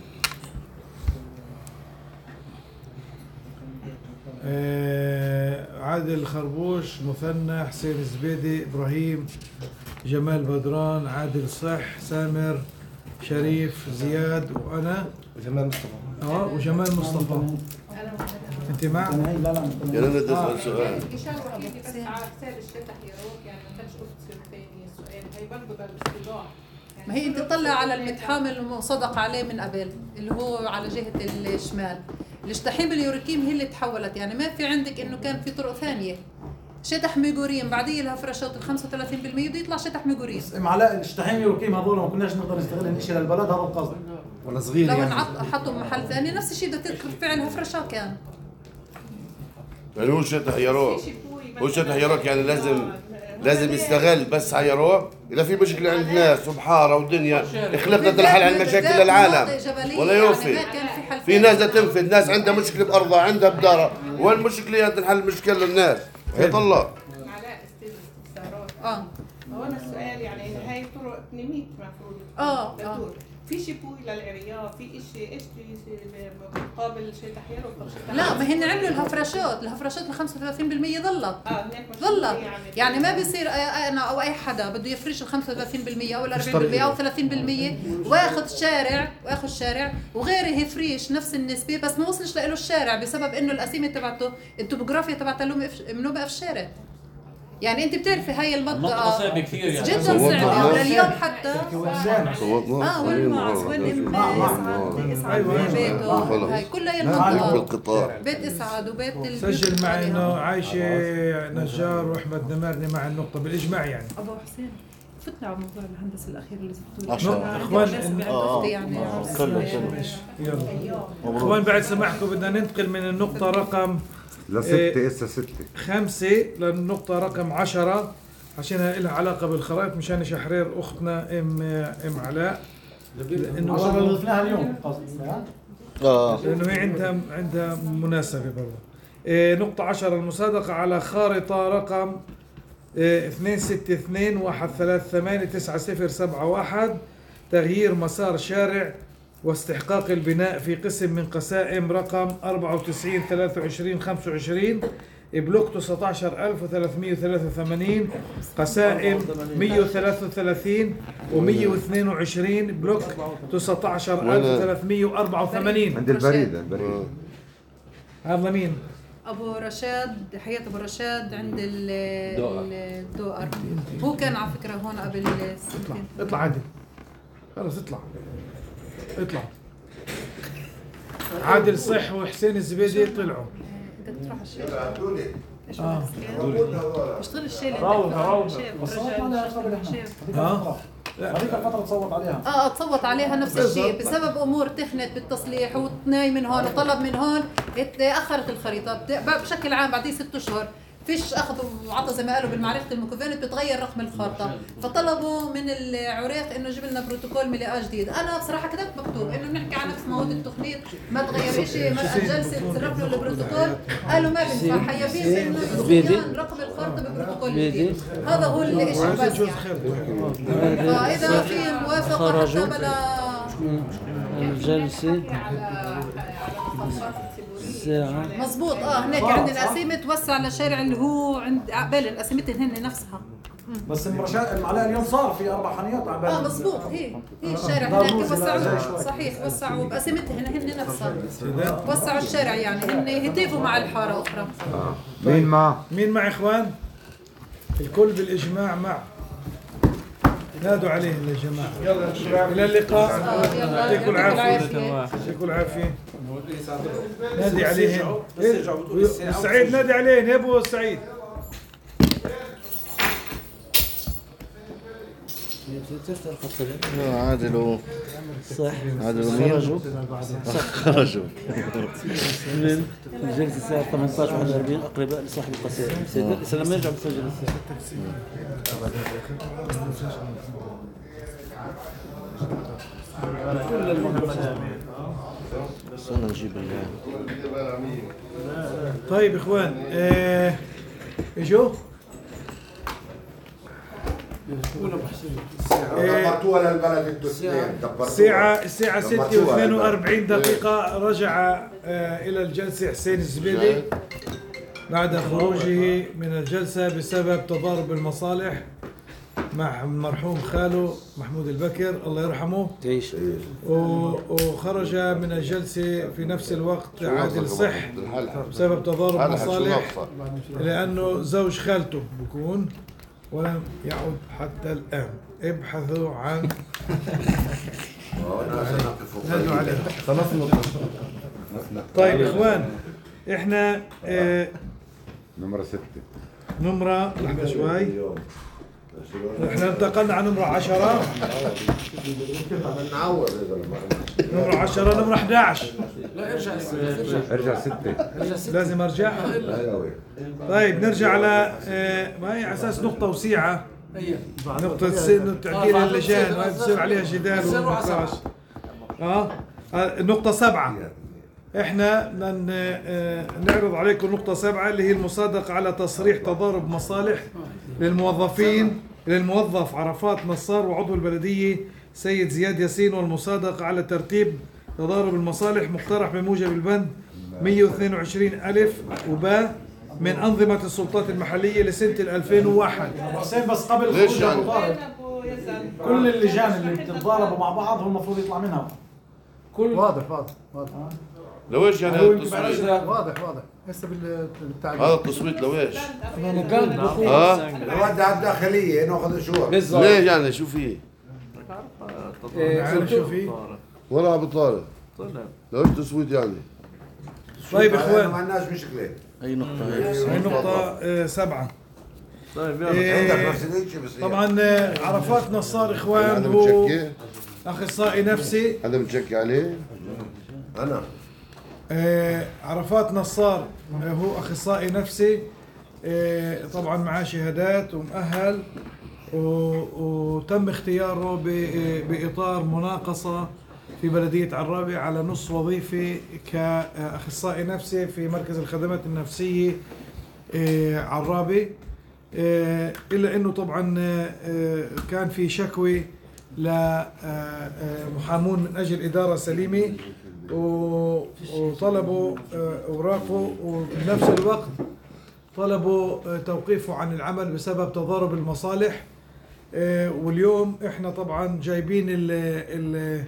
آه عادل خربوش، مثنى، حسين زبيدي، ابراهيم، جمال بدران، عادل صح، سامر، شريف، زياد، وانا وجمال مصطفى. اه وجمال مصطفى. انت مع؟ لا لا يا ريت اسال سؤال. الاشاره الوحيده بس على حساب الشتح يروح، يعني ما كانش قلت ثاني سؤال، هي برضه بالاستضاء. ما هي انت تطلع على المتحام المصدق عليه من قبل اللي هو على جهه الشمال. الشتحيم اليوريكيم هي اللي تحولت، يعني ما في عندك انه كان في طرق ثانيه. شتح ميغوريم بعديه الهفرشات ال خمسة وثلاثين بالمية بده يطلع شتح ميغوريم. معلقه الشتحيم اليوريكيم هذول ما كناش نقدر نستغلهم شيء للبلد، هذا القصد ولا صغير لو يعني. لو حطوا محل ثاني نفس الشيء بده ترفع الهفرشات كان. يعني هو شتح يروح، هو شتح يروح يعني لازم لازم يستغل بس على يروح. اذا في مشكله عند ناس وبحاره ودنيا خلقنا الحل على المشاكل للعالم ولا يوفي. في ناس تنفذ، ناس عندها مشكله بارضها، عندها بدارها، وين المشكله تنحل المشكله للناس؟ يطلع علاء استفسارات. اه هو انا السؤال يعني ان هاي طرق نميت المفروض اه اه في شبوي للعرياء، في شيء ايش مقابل شيء تحيير ولا لا، ما هن عملوا الهفرشات، الهفرشات ال خمسة وثلاثين بالمية ظلت. اه هناك ظلت يعني, يعني ما بيصير انا او اي حدا بده يفرش ال خمسة وثلاثين بالمية او ال أربعين بالمية او ثلاثين بالمية وياخذ شارع وياخذ شارع وغيره يفريش نفس النسبه، بس ما وصلش له الشارع بسبب انه القسيمه تبعته التوبوغرافيا تبعته منوبه في الشارع. يعني انت بتعرفي هاي المنطقه صعبه كثير يعني جدا صعبه، ولليوم حتى اه وين معز وين اسعد بيته، هاي كلها هي المنطقه بيت اسعد وبيت سجل معي انه عايشه نجار واحمد نمارني مع النقطه بالاجماع يعني ابو حسين فتنا على موضوع الهندسه الاخير اللي زفتوه. عشرة. اخوان اه يعني كله يلا اخوان بعد سماحكم بدنا ننتقل من النقطة رقم لستة هسه ستة خمسة للنقطة رقم عشرة عشان لها علاقة بالخرائط مشان شحرير اختنا ام ام علاء لانه اللي ضفناها اليوم قصدي اه لانه هي عندها عندها مناسبة برضه. إيه نقطة عشرة المصادقة على خارطة رقم إيه اثنين ستة اثنين واحد ثلاثة ثمانية تسعة صفر سبعة واحد تغيير مسار شارع واستحقاق البناء في قسم من قسائم رقم أربعة وتسعين ثلاثة وعشرين خمسة وعشرين بلوك تسعة عشر ألف وثلاثمئة وثلاثة وثمانين قسائم مئة وثلاثة وثلاثين ومئة واثنين وعشرين بلوك تسعة عشر ألف وثلاثمئة وأربعة وثمانين. عند البريد البريد هذا مين؟ ابو رشاد حياة ابو رشاد عند الدوقر. هو كان على فكره هون قبل سنتين. اطلع عادل خلص اطلع اطلع. عادل صح وحسين الزبيدي طلعوا. بدك تروح على الشارع. اه اشتغل الشيء روح روح اه هذيك الفترة تصوت عليها. اه تصوت عليها نفس الشيء بسبب امور تخنت بالتصليح وتناي من هون وطلب من هون تاخرت الخريطه بشكل عام. بعدين ست اشهر فيش اخذ وعطى زي ما قالوا بالمعرفه المكونات بتغير رقم الخارطه، فطلبوا من العريق انه يجيب لنا بروتوكول ملاءه جديد. انا بصراحه كتبت مكتوب انه بنحكي عن نفس مواد التخنيط ما تغير شيء، ما الجلسه تصرف له البروتوكول قالوا ما بينفع حيابين انه يغير رقم الخارطه ببروتوكول جديد. هذا هو الشيء بس يعني. فاذا في موافقه حتى بلا الجلسه ساعة مزبوط. اه هناك عندنا قسيمة توسع للشارع اللي هو عند عقبال القسيمتين هن نفسها. بس المرشاد معلقة اليوم صار في اربع خانيات عقبال. اه مزبوط. هي هي الشارع هناك وسعوا صحيح وسعوا بقسيمتهم هن هن نفسها وسعوا الشارع يعني هن يهتفوا مع الحارة أخرى. مين مع؟ مين مع اخوان؟ الكل بالاجماع مع. نادوا عليه يا جماعه. يلا الى اللقاء. يعطيكم العافيه. يعطيكم العافيه. نادي عليهم. سعيد نادي عليهم يا ابو سعيد. عادل و صح عادل ومين؟ خرجوا خرجوا من الجلسة الساعة ثمانية عشر واحد وأربعين أقرباء لصاحب القسيم. لما يرجع بسجل كل المنظمات. استنى نجيب طيب اخوان ايه اجوا دبرتوها للبلد انتوا اثنين دبرتوها. الساعة الساعة ستة واثنين وأربعين دقيقة رجع آه إلى الجلسة حسين الزبيدي بعد خروجه من الجلسة بسبب تضارب المصالح مع المرحوم خاله محمود البكر الله يرحمه. تعيش. وخرج من الجلسة في نفس الوقت عادل صح بسبب تضارب مصالح لأنه زوج خالته بكون ولم يعد حتى الآن. ابحثوا عن نادوا عليه. طيب اخوان احنا اه نمرة ستة نمرة لحظة شوي. احنا انتقلنا على نمرة عشرة. نمرة عشرة نمرة أحد عشر. لا ارجع ارجع ستة. لازم ارجع. طيب نرجع على اه ما هي على اساس نقطة وسيعة. نقطة سن تعديل اللجان وهي بتصير عليها جدال ونقاش. اه النقطة سبعة احنا بدنا نعرض عليكم نقطة سبعة اللي هي المصادقة على تصريح تضارب مصالح للموظفين للموظف عرفات نصار وعضو البلدية سيد زياد ياسين والمصادقة على ترتيب تضارب المصالح مقترح بموجب البند مئة واثنين وعشرين ألف وباء من أنظمة السلطات المحلية لسنة ألفين وواحد. حسين بس قبل خروج المضارب كل اللجان اللي بتتضاربوا مع بعض هو المفروض يطلع منها. كل واضح واضح واضح. لويش يعني التصويت؟ واضح واضح هسه بالتعليق. هذا التصويت لويش؟ اه نودع على الداخلية ناخذ شهور. ليه يعني شو فيه؟ عارف شو فيه؟ ولا بطالة. لويش تصويت يعني؟ طيب اخوان ما عندناش مشكلة. اي نقطة هي؟ هي نقطة آه سبعة. طيب إيه طبعا عرفات نصار اخوان هو اخصائي نفسي. هذا متشكي عليه؟ انا إيه عرفات نصار هو اخصائي نفسي، إيه طبعا معاه شهادات ومؤهل، وتم اختياره باطار مناقصه في بلديه عرابي على نص وظيفي كاخصائي نفسي في مركز الخدمات النفسيه عرابي. الا انه طبعا كان في شكوى لمحامون من اجل اداره سليمه وطلبوا اوراقه، وبنفس الوقت طلبوا توقيفه عن العمل بسبب تضارب المصالح. واليوم احنا طبعا جايبين ال ال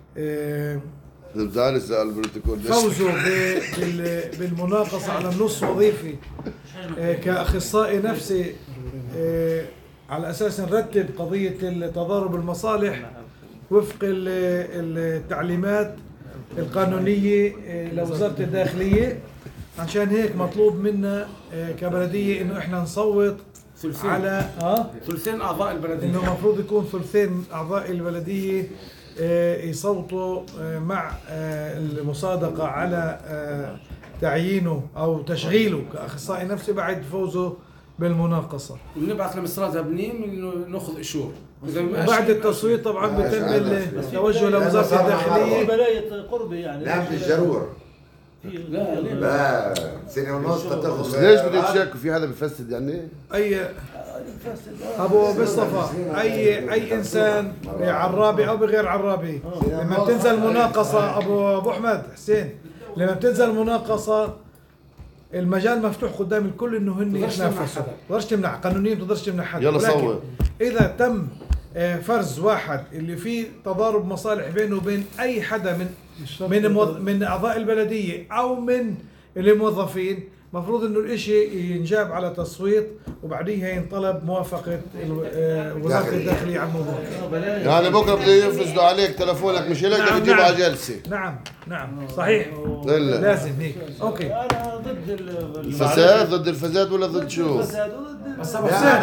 فوزوا بالمناقصه على النص وظيفي كاخصائي نفسي، على اساس نرتب قضيه تضارب المصالح وفق التعليمات القانونيه لوزاره الداخليه. عشان هيك مطلوب منا كبلديه انه احنا نصوت ثلثين. على اه ثلثين اعضاء البلديه، انه المفروض يكون ثلثين اعضاء البلديه يصوتوا مع المصادقه على تعيينه او تشغيله كاخصائي نفسي بعد فوزه بالمناقصه. بنبعث لمصرات ابنيم انه ناخذ اشور. وبعد التصويت طبعا بيتم التوجه لوزاره الداخليه. ولايه قربي يعني لا بالجرور. لا لا سنه ونص تاخذ. ليش بدك تشاركوا في هذا بفسد يعني؟ اي ابو مصطفى اي اي انسان عرابي او بغير عرابي لما بتنزل مناقصه ابو ابو احمد حسين، لما بتنزل مناقصه المجال مفتوح قدام الكل انه هن يتنافسوا، ما تقدرش تمنع قانونيا، ما تقدرش تمنع حد. يلا صور. اذا تم فرز واحد اللي فيه تضارب مصالح بينه وبين اي حدا من من من اعضاء البلديه او من الموظفين، مفروض انه الاشي ينجاب على تصويت وبعديها ينطلب موافقه وزاره الداخليه على الموضوع. يعني بكره بده يفسدوا عليك تلفونك مش لك، بدك تجيبه على جلسه. نعم نعم صحيح. إلا. لازم هيك. اوكي. انا ضد الفساد. ضد الفساد ولا ضد شو؟ الفساد وضد بس ابو حسين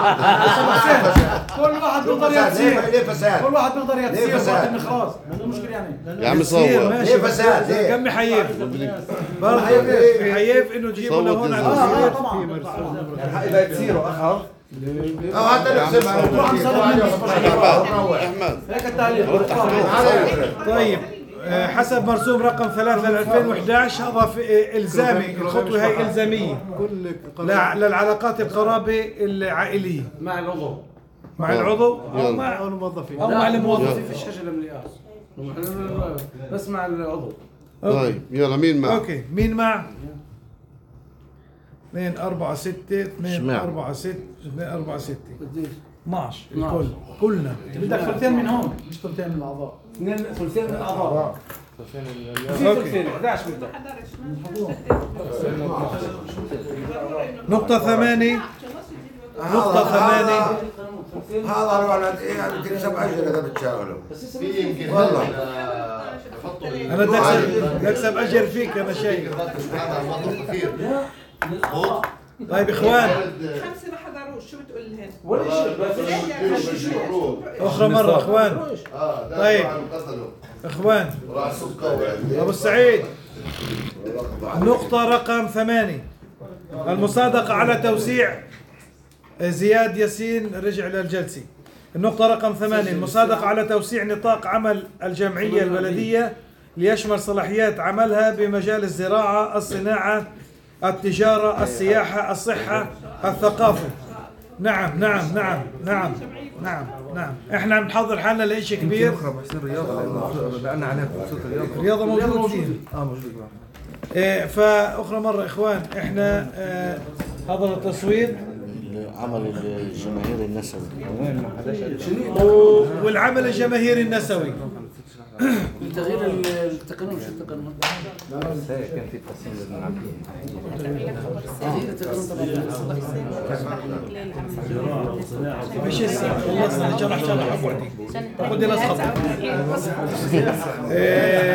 كل واحد بيقدر يتصير. ليه فساد؟ كل واحد بيقدر يتصير وقت المخراج، ما مشكله يعني. يا عم صور. ليه فساد؟ كم حييف؟ برضه حييف انه تجيبوا لهون على اه طبعا اذا تصيروا اخر او حتى نحسبها. احمد هيك التعليق. طيب حسب مرسوم رقم ثلاثة ل ألفين وإحدى عشر هذا الزامي، الخطوه هي الزاميه للعلاقات القرابه العائليه مع العضو مع العضو او مع الموظفين او مع الموظفين. فيش حاجه للمليار بس مع العضو. طيب يلا مين مع؟ اوكي مين مع؟ اثنين أربعة ستة اثنين أربعة ستة اثنين أربعة ستة اثناعش الكل كلنا. بدك ثلثين من هون مش ثلثين من الاعضاء. اثنين ثلثين من الاعضاء. ثلثين ثلثين احد عشر بدك. نقطة ثمانية نقطة ثمانية هذا الولد ايه يمكن سبع اجر اذا بتشاغله. في يمكن والله انا بدي اكسب بدي اكسب اجر فيك انا شايف. طيب اخوان خمسه ما حضروش، شو بتقول لهم؟ ولا شيء. اخرى مرة اخوان. طيب اخوان ابو السعيد نقطة رقم ثمانية المصادقة على توسيع زياد ياسين رجع للجلسة. النقطة رقم ثمانية المصادقة على توسيع نطاق عمل الجمعية البلدية ليشمل صلاحيات عملها بمجال الزراعة، الصناعة، التجارة، السياحة، الصحة، الثقافة. نعم نعم نعم نعم نعم نعم احنا عم نحضر حالنا لشيء كبير. بكره بحسن رياضه لان عليها فرصه الرياضة الرياضه موجودين. اه موجود. إيه فاخرى مرة اخوان احنا اه هذا التصويت عمل الجماهير النسوي والعمل الجماهيري النسوي. تغيير التقنين شو التقنين؟ كان في تصميم للمعبين. تغيير التقنين طبعا مش هسه خلصنا شرح شرح ابوعدي خذي نسخه.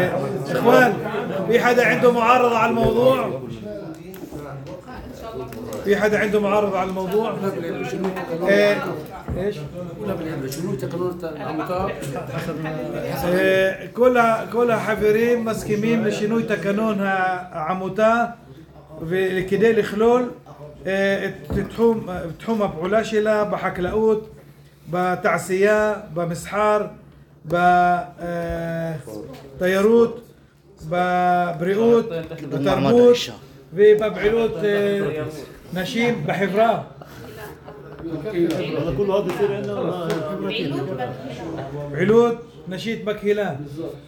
اخوان في حدا عنده معارضه على الموضوع؟ في حدا عنده معارضة على الموضوع؟ ايه ايش؟ شنو تقنون العموتات؟ إيه، كلها كلها حفرين مسكمين لشنو تكنونها عموتا كده الخلول تحوم تحوم بعلاشلة بحكلاوت بتعسيا بمسحار بطيروت ببريوت بتربوت ببعلوت نشيم بحفراه. كل هذا يصير عندنا علود نشيط بكهلان.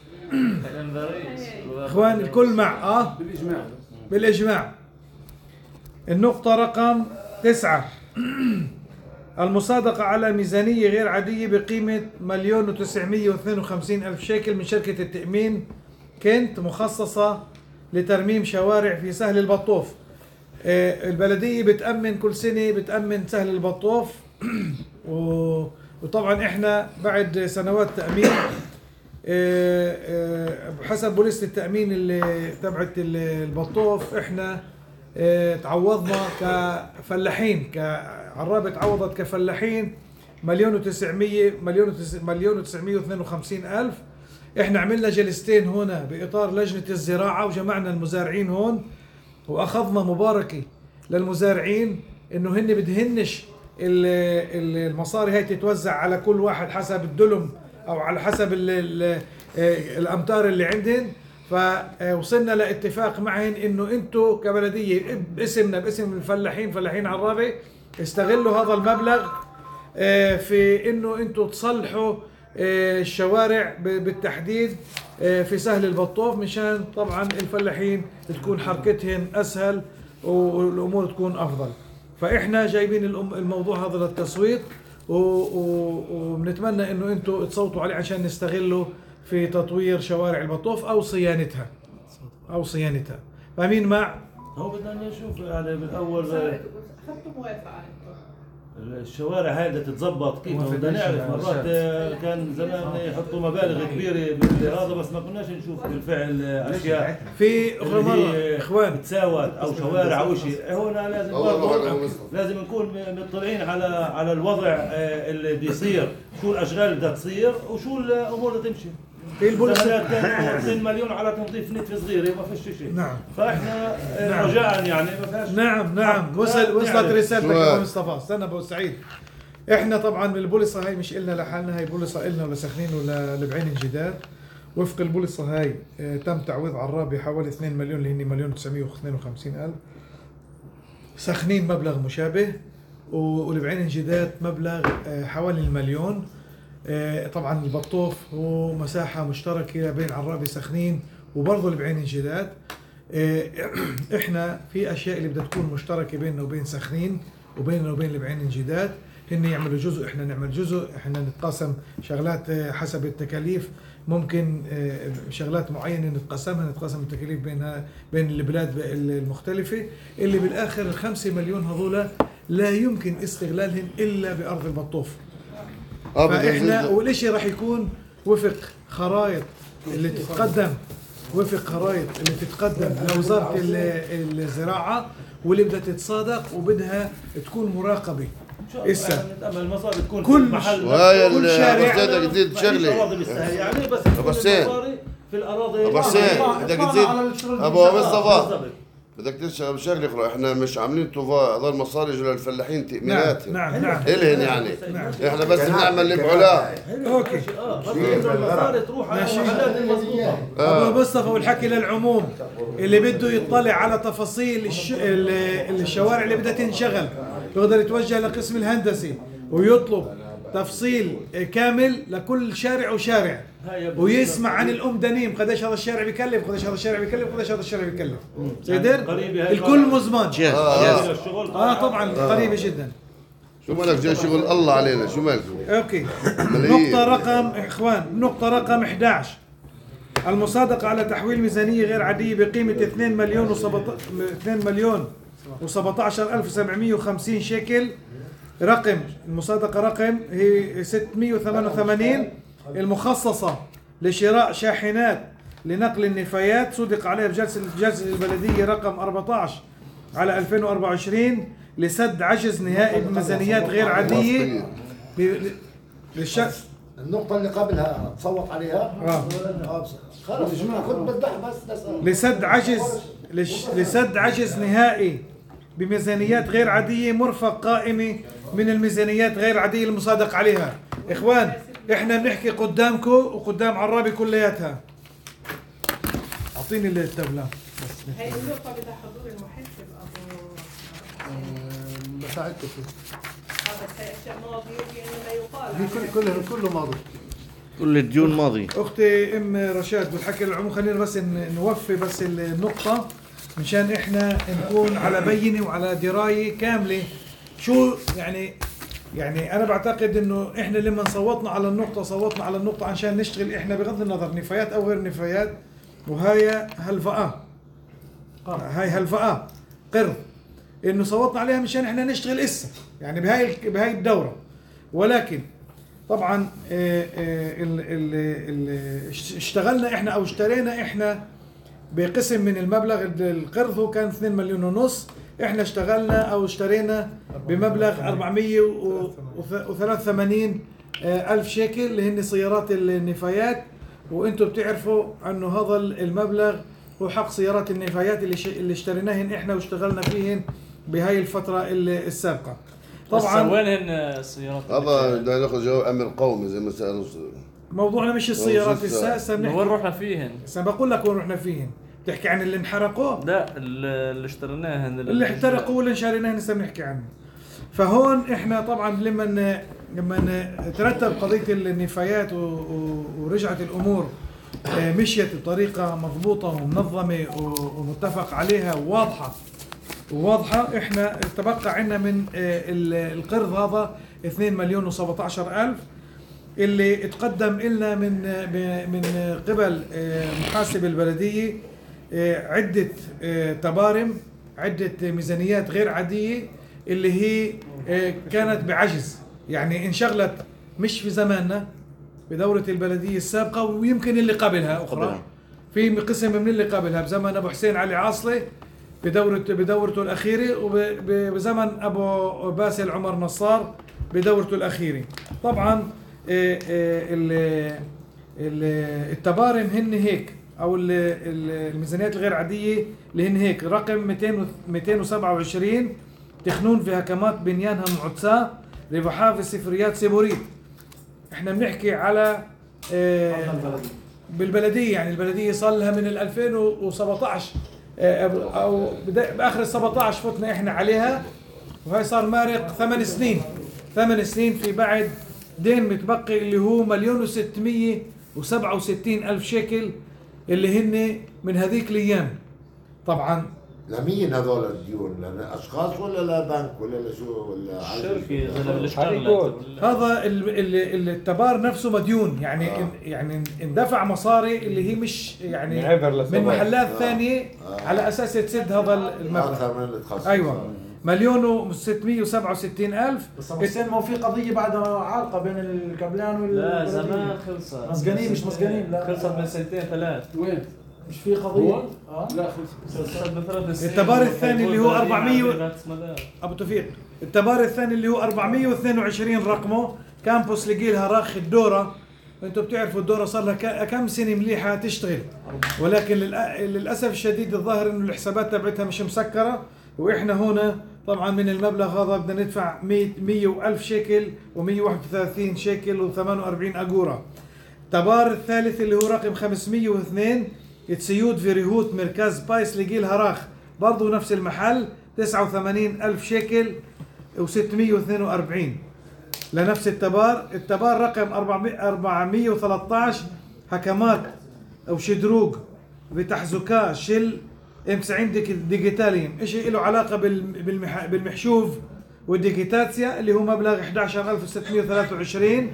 اخوان الكل مع اه بالاجماع بالاجماع. النقطة رقم تسعة المصادقة على ميزانية غير عادية بقيمة مليون وتسعمية واثنين وخمسين ألف شيكل من شركة التأمين كنت مخصصة لترميم شوارع في سهل البطوف. البلدية بتأمن كل سنة بتأمن سهل البطوف وطبعا احنا بعد سنوات تأمين بحسب بوليس التأمين اللي تبعت البطوف احنا تعوضنا كفلاحين كعرابة تعوضت كفلاحين مليون وتسعمية مليون مليون وتسعمية واثنين وخمسين ألف. احنا عملنا جلستين هنا بإطار لجنة الزراعة وجمعنا المزارعين هون واخذنا مباركه للمزارعين انه هن بدهنش المصاري هاي تتوزع على كل واحد حسب الدلم او على حسب ال ال الامتار اللي عندهن. فوصلنا لاتفاق معهن انه انتم كبلديه باسمنا باسم الفلاحين فلاحين عرابه استغلوا هذا المبلغ في انه انتم تصلحوا الشوارع بالتحديد في سهل البطوف مشان طبعا الفلاحين تكون حركتهم اسهل والامور تكون افضل. فاحنا جايبين الموضوع هذا للتصويت وبنتمنى انه انتم تصوتوا عليه عشان نستغله في تطوير شوارع البطوف او صيانتها او صيانتها. فمين مع؟ هو بدنا نشوف يعني بالاول اخذتوا موافقه الشوارع هاي بدها تتظبط كيف بدنا نعرف. مرات كان زمان يحطوا مبالغ كبيره بهذا بس ما كناش نشوف بالفعل اشياء في اخوان بتساوت او شوارع او شيء. هون لازم لازم نكون مطلعين على على الوضع اللي بيصير، شو الاشغال اللي بدها تصير وشو الامور اللي تمشي. في البوليس كانوا اثنين مليون على تنظيف نتفه صغيره ما فيش شيء. نعم. فاحنا نعم. رجاء يعني ما فيهاش. نعم نعم وصل وصلت رسالتك يا مصطفى. استنى ابو سعيد. احنا طبعا بالبوليصه هاي مش إلنا لحالنا، هاي بوليصه إلنا ولسخنين ولبعين الجداد. وفق البوليصه هاي تم تعويض عرابي حوالي اثنين مليون اللي هن مليون وتسعمية واثنين وخمسين ألف. سخنين مبلغ مشابه ولبعين الجداد مبلغ حوالي المليون. طبعا البطوف هو مساحة مشتركة بين عرابي سخنين وبرضه البعين الجداد. احنا في اشياء اللي بدها تكون مشتركة بيننا وبين سخنين وبيننا وبين البعين الجداد. هن يعملوا جزء احنا نعمل جزء، احنا نتقاسم شغلات حسب التكاليف. ممكن شغلات معينة نتقاسمها نتقاسم التكاليف بينها بين البلاد المختلفة اللي بالاخر الخمسة مليون هذولا لا يمكن استغلالهم الا بارض البطوف. فاحنا والشيء راح يكون وفق خرائط اللي تتقدم وفق خرائط اللي تتقدم لوزارة الزراعة واللي بدها تتصادق وبدها تكون مراقبة. اسا المصاري تكون كل محل كل شارع جديد شغلي يعني بس ابو حسين في الاراضي ابو حسين بدك تزيد ابو مصطفى بدك تشتغل بشغله اخرى. احنا مش عاملين توفا هذول المصاري للفلاحين تأمينات. نعم نعم نعم الهن يعني نعم. احنا بس بنعمل اللي بعلاه. اوكي المصاري تروح على المحلات المضبوطه. ابو مصطفى والحكي للعموم اللي بده يطلع على تفاصيل الش... الشوارع اللي بدها تنشغل بيقدر يتوجه لقسم الهندسي ويطلب تفصيل كامل لكل شارع وشارع ويسمع عن الأمدنيم قديش هذا الشارع بيكلف قديش هذا الشارع بيكلف قديش هذا الشارع بيكلف. سيدر الكل مزمان. اه, آه طبعا قريبة جدا. شو مالك جاي شغل الله علينا شو مالكم؟ اوكي. نقطة رقم اخوان نقطة رقم إحدى عشر المصادقة على تحويل ميزانية غير عادية بقيمة اثنين مليون اثنين مليون وسبعة عشر ألف وسبعمية وخمسين شيكل. رقم المصادقة رقم هي ستمية وثمانية وثمانين المخصصة لشراء شاحنات لنقل النفايات صدق عليها بجلسة جلسة البلدية رقم أربعة عشر على ألفين وأربعة وعشرين لسد عجز نهائي بميزانيات غير عادية للش... النقطة اللي قبلها تصوت عليها آه. خلص كنت بدح بس نسأل. لسد عجز لش... لسد عجز نهائي بميزانيات غير عادية مرفق قائمة من الميزانيات غير عادية المصادق عليها. إخوان إحنا بنحكي قدامكم وقدام عرابي كلياتها. أعطيني التابلة. هي النقطة بدها حضور المحسب أبو مساعدته فيه. هذا شيء ماضي وإنما يقال هي كل كله كله ماضي. كل الديون ماضي. أختي أم رشاد بالحكي العموم خلينا بس نوفي بس النقطة مشان إحنا نكون على بينة وعلى دراية كاملة شو يعني. يعني أنا بعتقد إنه إحنا لما صوتنا على النقطة صوتنا على النقطة عشان نشتغل إحنا بغض النظر نفايات أو غير نفايات، وهاي هلفقة هاي هلفقة قرض إنه صوتنا عليها مشان إحنا نشتغل إسا يعني بهاي بهاي الدورة. ولكن طبعا اه اه ال ال ال اشتغلنا إحنا أو اشترينا إحنا بقسم من المبلغ. القرض هو كان اثنين مليون ونص، احنا اشتغلنا او اشترينا بمبلغ أربعمية وثلاثة وثمانين الف شيكل اللي هن سيارات النفايات. وانتم بتعرفوا انه هذا المبلغ هو حق سيارات النفايات اللي اللي اشتريناهن احنا واشتغلنا فيهن بهاي الفترة السابقة. طبعا وينهن السيارات؟ هذا بدنا ناخذ جواب امن قومي زي ما سالوا. موضوعنا مش السيارات الساسة. وين رحنا فيهن؟ هسه بقول لك وين رحنا فيهن. بتحكي عن اللي انحرقوا؟ لا اللي اشتريناهن اللي احترقوا واللي شاريناهن هسه بنحكي عنه. فهون احنا طبعا لما لما ترتب قضيه النفايات ورجعت الامور مشيت بطريقه مضبوطه ومنظمه ومتفق عليها وواضحه وواضحه احنا تبقى عندنا من القرض هذا اثنين مليون وسبعة عشر ألف اللي تقدم لنا من من قبل محاسب البلديه عدة تبارم، عدة ميزانيات غير عادية اللي هي كانت بعجز. يعني انشغلت مش في زماننا بدورة البلدية السابقة ويمكن اللي قبلها أخرى في قسم من اللي قبلها بزمن أبو حسين علي عاصلة بدورة بدورته الأخيرة وبزمن أبو باسل عمر نصار بدورته الأخيرة. طبعا التبارم هن هيك او الميزانيات الغير عاديه اللي هن هيك رقم مئتين وسبعة وعشرين تخنون في هكمات بنيانها معتساه ربحها في سفريات سيبوريت. احنا بنحكي على اه بالبلديه يعني البلديه صار لها من ألفين وسبعة عشر اه او باخر سبعة عشر فتنا احنا عليها وهي صار مارق ثمان سنين ثمان سنين في بعد دين متبقي اللي هو مليون وستمية وسبعة وستين ألف شيكل اللي هن من هذيك الايام. طبعا لمين هذول الديون؟ لاشخاص ولا لبنك ولا لشو ولا شركه؟ هذا التبار نفسه مديون يعني آه. يعني اندفع مصاري اللي هي مش يعني من محلات آه. ثانيه آه. على اساس تسد هذا المبلغ. ايوه مليون وستمية وسبعة وستين ألف. بس حسين ما في قضية بعدها عالقة بين الكابلان وال لا زمان خلصت مسجنين مش مسجنين لا خلصت من سنتين ثلاث. وين؟ مش في قضية؟ اه لا خلصت من ثلاث سنين. التبار الثاني اللي هو أربعمية و... ابو توفيق التبار الثاني اللي هو أربعمية واثنين وعشرين رقمه كامبوس لقيلها راخ الدورة. انتم بتعرفوا الدورة صار لها كم سنة مليحة تشتغل ولكن للأسف الشديد الظاهر انه الحسابات تبعتها مش مسكرة. واحنا هنا طبعا من المبلغ هذا بدنا ندفع مية وألف شيكل ومية وواحد وثلاثين شيكل وثمانية وأربعين أجورة. تبار الثالث اللي هو رقم خمسمية واثنين تسيود في ريهوت مركز بايس لقيل هراخ برضو نفس المحل تسعة وثمانين ألف شيكل وستمية واثنين وأربعين لنفس التبار. التبار رقم أربعمية وثلاثة عشر هكمات أو شدروق بتحزكا شل ام تسعين ديجيتاليوم شيء له علاقه بالمحشوف والديجيتاتسيا اللي هو مبلغ أحد عشر ألف وستمية وثلاثة وعشرين.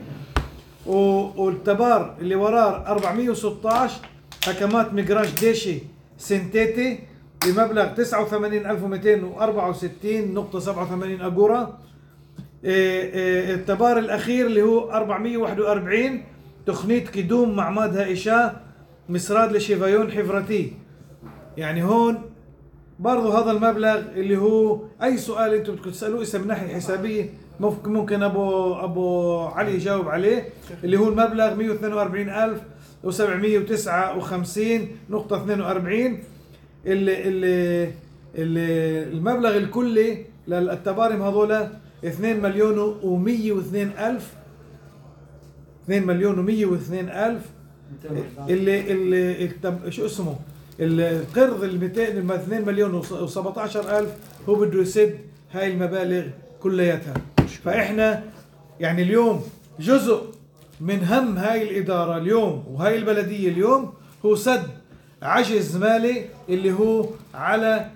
والتبار اللي وراه أربعمية وستة عشر هكمات مجراج ديشي سنتيتي بمبلغ تسعة وثمانين ألف ومئتين وأربعة وستين نقطة سبعة وثمانين أجورة. التبار الأخير اللي هو أربعمية وواحد وأربعين تقنية قدوم معمد هائشة مسراد لشيفايون حفرتي. يعني هون برضه هذا المبلغ اللي هو اي سؤال انتم بدكم تسالوه اسا من الناحيه الحسابيه ممكن ممكن ابو ابو علي يجاوب عليه، اللي هو المبلغ مئة واثنين وأربعين ألف وسبعمئة وتسعة وخمسين نقطة اثنين وأربعين. اللي اللي المبلغ الكلي للتبارم هذول اثنين مليون ومئة واثنين ألف اثنين مليون ومئة واثنين ألف. اللي اللي شو اسمه القرض ال مئتين اثنين مليون وسبعطعش ألف هو بده يسد هاي المبالغ كلياتها. فاحنا يعني اليوم جزء من هم هاي الاداره اليوم وهاي البلديه اليوم هو سد عجز مالي اللي هو على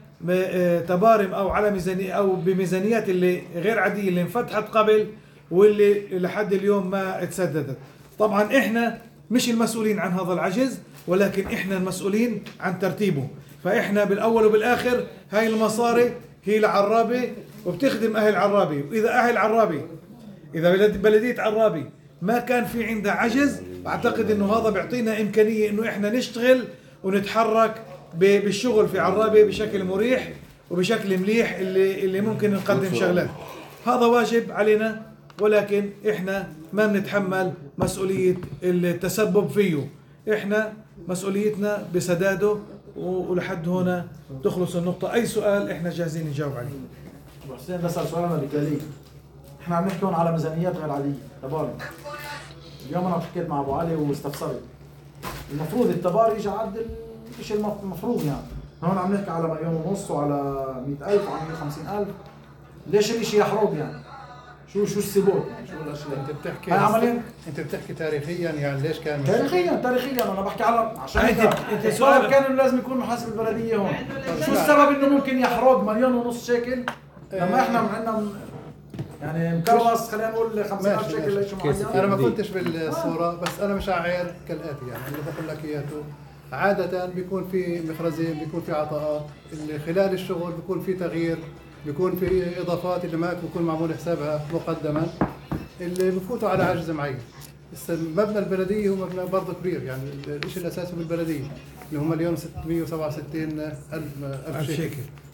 تبارم او على ميزانيه او بميزانيات اللي غير عاديه اللي انفتحت قبل واللي لحد اليوم ما اتسددت. طبعا احنا مش المسؤولين عن هذا العجز، ولكن احنا المسؤولين عن ترتيبه. فاحنا بالاول وبالاخر هاي المصاري هي لعرابي وبتخدم اهل عرابي، واذا اهل عرابي اذا بلديه عرابي ما كان في عندها عجز، بعتقد انه هذا بيعطينا امكانيه انه احنا نشتغل ونتحرك بالشغل في عرابي بشكل مريح وبشكل مليح اللي اللي ممكن نقدم شغلات. هذا واجب علينا، ولكن احنا ما بنتحمل مسؤوليه التسبب فيه. احنا مسؤوليتنا بسداده، ولحد هنا تخلص النقطه. اي سؤال احنا جاهزين نجاوب عليه. ابو حسين بسال سؤال انا بكالي. احنا عم نحكي هون على ميزانيات غير عاديه تبارك. اليوم انا حكيت مع ابو علي واستفسرت. المفروض التبار يجي عد الشيء المفروض يعني. هون عم نحكي على مليون ونص وعلى مئة ألف وعلى مئة وخمسين ألف. ليش الشيء يحرق يعني؟ شو شو السبب يعني؟ شو الاشياء؟ انت بتحكي عمليا انت بتحكي تاريخيا يعني ليش كان تاريخيا تاريخيا انا بحكي على عشان انت السؤال كان انه لازم يكون محاسب البلديه هون. شو السبب انه ممكن يحرق مليون ونص شيكل لما احنا عندنا يعني مكرس خلينا نقول خمسين ألف شيكل لشيء معين؟ انا ما كنتش بالصوره، بس انا مشاعر كالاتي يعني اللي بقول لك اياته. عاده بيكون في مخرزين، بيكون في عطاءات، اللي خلال الشغل بيكون في تغيير، بيكون في اضافات اللي ما بيكون معمول حسابها مقدما، اللي بفوتوا على عجز معين. هسه مبنى البلديه هو مبنى برضه كبير، يعني الشيء الاساسي بالبلديه اللي هم مليون وستمئة وسبعة وستين ألف شيكل.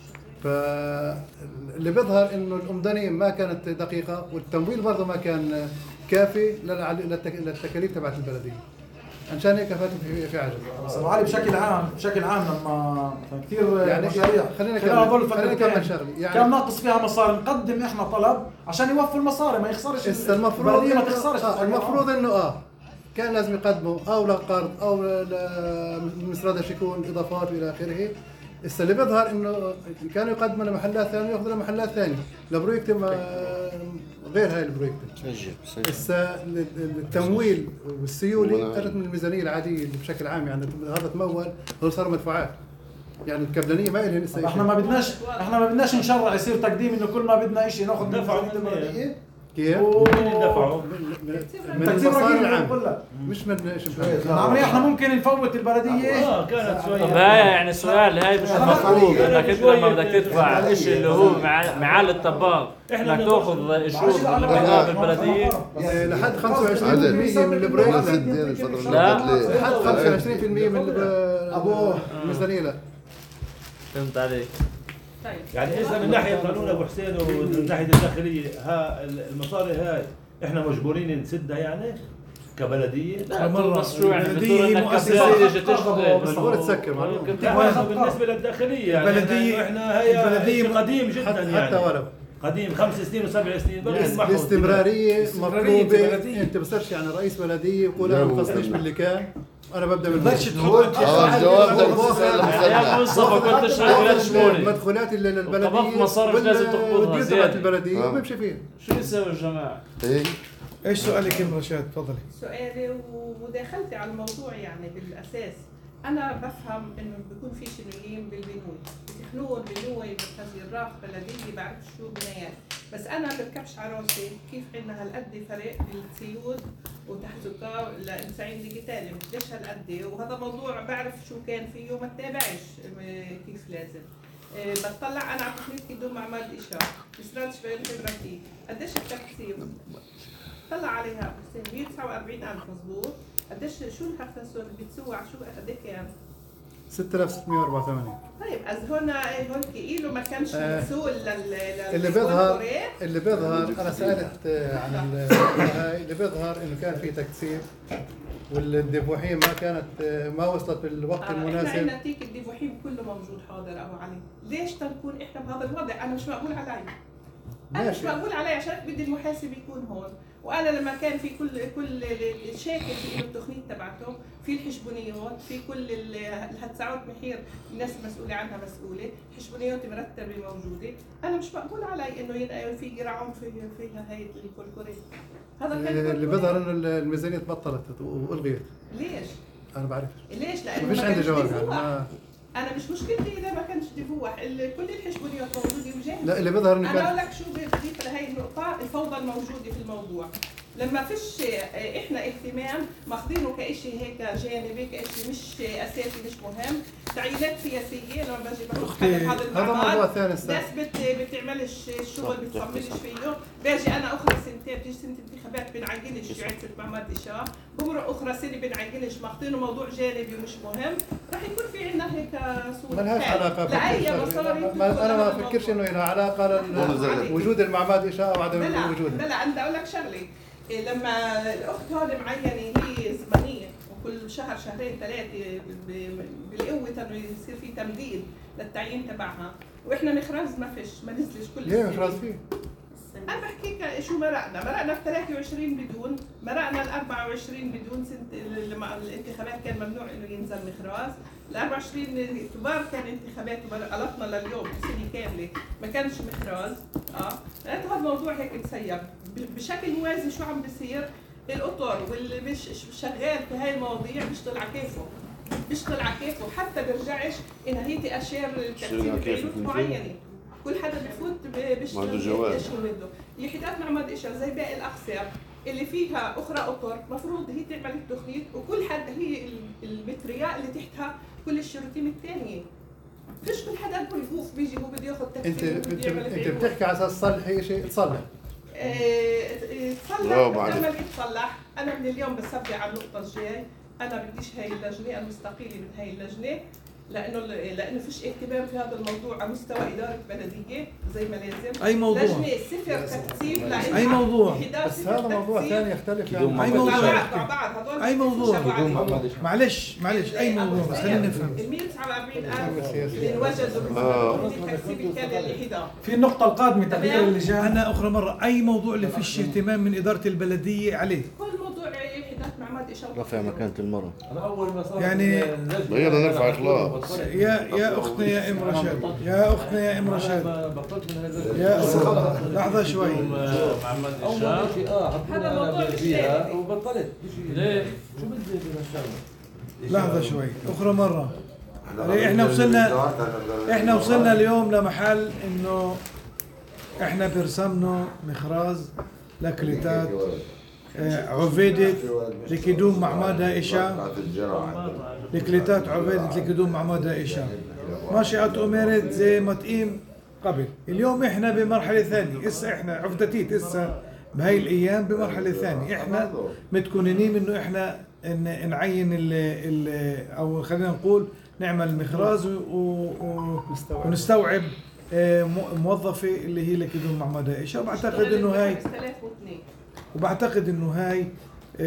فاللي بيظهر انه الامدنيه ما كانت دقيقه، والتمويل برضه ما كان كافي للتكاليف تبعت البلديه. عشان هيك فاتت في في عجز. بس ابو علي بشكل عام بشكل عام لما كثير يعني مشاريع خلينا نكمل خلينا نكمل شغله يعني كان ناقص فيها مصاري، نقدم احنا طلب عشان يوفوا المصاري ما يخسرش المفروض ما تخسرش. آه المفروض انه اه كان لازم يقدموا او لقرض او لمسرد شيكون اضافات والى اخره. هسه اللي بيظهر انه كانوا يقدموا لمحلات ثانيه وياخذوا لمحلات ثانيه لبروجكت غير هاي البروجكت. هسه التمويل والسيوله اجت من الميزانيه العاديه اللي بشكل عام، يعني هذا تمول هو صار مدفوعات. يعني الكبلانيه ما لها لسه. احنا ما بدناش احنا ما بدناش نشرع يصير تقديم انه كل ما بدنا شيء ناخذ ندفع من البلديه. كيف؟ مين يدفعوا؟ من المصاري العامة مش من ايش العملية احنا ممكن نفوت البلديه. اه كانت شوية. طب هاي يعني سؤال هاي مش المفروض انك انت لما بدك تدفع الشيء اللي هو معال الطباخ انك تاخذ الشروط اللي بينها بالبلديه لحد خمسة وعشرين بالمئة من البريك. لا لحد خمسة وعشرين بالمئة من الميزانية. لا فهمت عليك. يعني اذا من ناحيه قانون ابو حسين ومن ناحيه الداخليه ها المصاري هاي احنا مجبورين نسدها يعني كبلديه؟ لا بس شو يعني بدور انك كبلديه تجي تشتغل مجبور تسكر. بالنسبه للداخليه يعني البلديه احنا هي قديم جدا يعني حتى ولو قديم خمس سنين وسبع سنين. الاستمراريه مطلوبه. انت بصيرش يعني رئيس بلديه يقول انا ما خلصنيش باللي كان، انا ببدا من بدكش تقول الجواب ده بتسال يا مصطفى كنت تشتغل شمولي مدخولات البلديه طبق مصاري لازم تقبضها زياده البلديه وبمشي فيها. شو يسوي الجماعه؟ ايش سؤالك يا رشاد؟ تفضلي. سؤالي ومداخلتي على الموضوع يعني بالاساس انا بفهم انه بيكون في شنويين بالبنوي، بتخنون بنوي مركزي الراف بلديه بعرف شو بنايات، بس انا بركبش على راسي كيف عندنا هالقد فرق بالسيود وتحزقها لانسعين ديجيتالي قديش هالقد، وهذا موضوع بعرف شو كان فيه وما تتابعش كيف لازم. أه بطلع انا على تقنيه كدوم اعمال اشاره مسرات شباب خبرتي قديش التكثيف طلع عليها مئة وتسعة وأربعين ألف مضبوط. قديش شو الحفلة اللي بتسوع شو قد ايه كان؟ ستة آلاف وستمئة وأربعة وثمانين. طيب از هنا هون له ما كانش آه. مسؤول لل اللي بيظهر اللي بيظهر انا سالت آه، عن ال- هاي اللي بيظهر انه كان في تكثيف والديفوحين ما كانت آه، ما وصلت بالوقت آه، احنا المناسب. عندنا تيك الديفوحيم كله موجود حاضر ابو علي، ليش تنكون احنا بهذا الوضع؟ انا مش مقبول علي. انا مش ماشي. مقبول علي عشان بدي المحاسب يكون هون، وانا لما كان في كل كل الشاكل في التخنيق تبعته، في الحشبونيات، في كل الهتساعات محير الناس المسؤوله عنها مسؤوله، حشبونيات مرتبه موجوده، انا مش مقبول علي انه ين- في جرعون في فيها هي الكولكوريت. هذا كان اللي كولكوريت. بيظهر انه الميزانيه تبطلت والغيت. ليش؟ انا بعرف. ليش؟ لانه ما فيش ما عندي كانش جواب ديفوح. يعني ما انا مش مشكلتي اذا ما كانش ديفوح، ال- كل الحشبونيات موجوده وجاهزه. لا، اللي بيظهر إنه انا كان- اقول لك شو بضيف لهي النقطه، الفوضى الموجوده في الموضوع. لما فيش اه، احنا اهتمام ماخذينه كشيء هيك جانبي، كشيء مش اساسي مش مهم، تعيينات سياسيه لما باجي بحط حدا بهذا هذا المعمل موضوع ثاني استاذ. ناس بت بتعملش الشغل بتصممش فيه، باجي انا اخرى سنتين بتيجي سنه انتخابات بنعينش جعلت معمد اشاره، بمرق اخرى سنه بنعينش ماخذينه موضوع جانبي ومش مهم، رح يكون في عندنا هيك صوره ما لهاش حال. علاقه لاي مصاري ما انا ما بفكرش انه لها علاقه لوجود المعمد اشاء وعدم لا وجوده. لا لا انا بدي اقول لك شغله، إيه لما الاخت هون معينه هي زمنيه وكل شهر شهرين ثلاثه ب- ب- بالقوه انه يصير في تمديد للتعيين تبعها، واحنا مخراج ما فيش ما نزلش كل ليه السنة. مخراج فيه؟ انا بحكيك شو مرقنا، مرقنا ب ثلاثة وعشرين بدون، مرقنا ال أربعة وعشرين بدون، سنه لما الانتخابات كان ممنوع انه ينزل مخراج، ال أربعة وعشرين كبار كان انتخابات وقلطنا لليوم سنه كامله ما كانش مخراج، اه لانه هذا الموضوع هيك مسيب بشكل موازي. شو عم بيصير؟ الاطر واللي مش شغال في هاي المواضيع بيشتغل على كيفه، بيشتغل على كيفه، حتى بيرجعش انهيتي اشياء التكتيب بعيوب معينه، كل حدا بفوت بيشتغل ما عنده جواز. ايش هو بده. يحدات معمد اشر زي باقي الاقسام اللي فيها اخرى اطر مفروض هي تعمل التخنيط، وكل حدا هي المترياء اللي تحتها كل الشروطين الثانيه. فيش كل حدا بده يفوف بيجي هو بده ياخذ انت تكتيب انت وبده يعمل انت بعيوب. بتحكي على اساس تصلحي شيء تصلح. إيه، تصلح برافو عليك. لما يتصلح. انا من اليوم بسبع على النقطه الجاي، انا بديش هاي اللجنه، انا مستقيله من هاي اللجنه، لانه لانه فيش اهتمام في هذا الموضوع على مستوى اداره بلديه زي ما لازم. أي موضوع؟ لجنه صفر تكتيب لإنها أي موضوع؟ وحدات بس صفر هذا موضوع تكتيب. ثاني يختلف أي يعني. مع موضوع؟ بعض مع بعض هذول أي موضوع؟ شباب معلش معلش أي موضوع بس خلينا نفهم. ال مئة وتسعة وأربعين ألف اللي وجدوا آه. بالتكتيب الكامل الحداد. في النقطة القادمة تغيير اللجان. أنا أخرى مرة أي موضوع اللي فيش اهتمام من إدارة البلدية عليه. كل موضوع الحداد معمد اشاره رفع مكانة المرأة. انا اول ما صار يعني بينا نرفع اخلاق. يا يا أختنا يا أم رشاد، يا أختنا يا أم رشاد، بطلت من هذا يا أختنا لحظة شوي. محمد اول هشام شيء اه حطينا هذا موضوع انا مش فيها ثاني. وبطلت. ليه؟ شو بدي من الشغله؟ لحظة شوي أخرى مرة. إحنا وصلنا إحنا وصلنا اليوم لمحل إنه إحنا برسمنا مخراز لكليتات آه، عبيدة لكدوم معمدة إشا، لكليتات عبيدة لكدوم معمدة إشا. ماشيات أميرت زي ما تقيم قبل. اليوم إحنا بمرحلة ثانية، إسا إحنا عفدتيت إسا بهاي الأيام بمرحلة ثانية. إحنا متكونين إنه إحنا ن- نعين ال ال أو خلينا نقول نعمل مخراز و- و- ونستوعب آه، م- موظفة اللي هي لكدوم معمدة إشا. وبعتقد إنه هاي خمسة آلاف واثنين. وبعتقد انه هاي آه،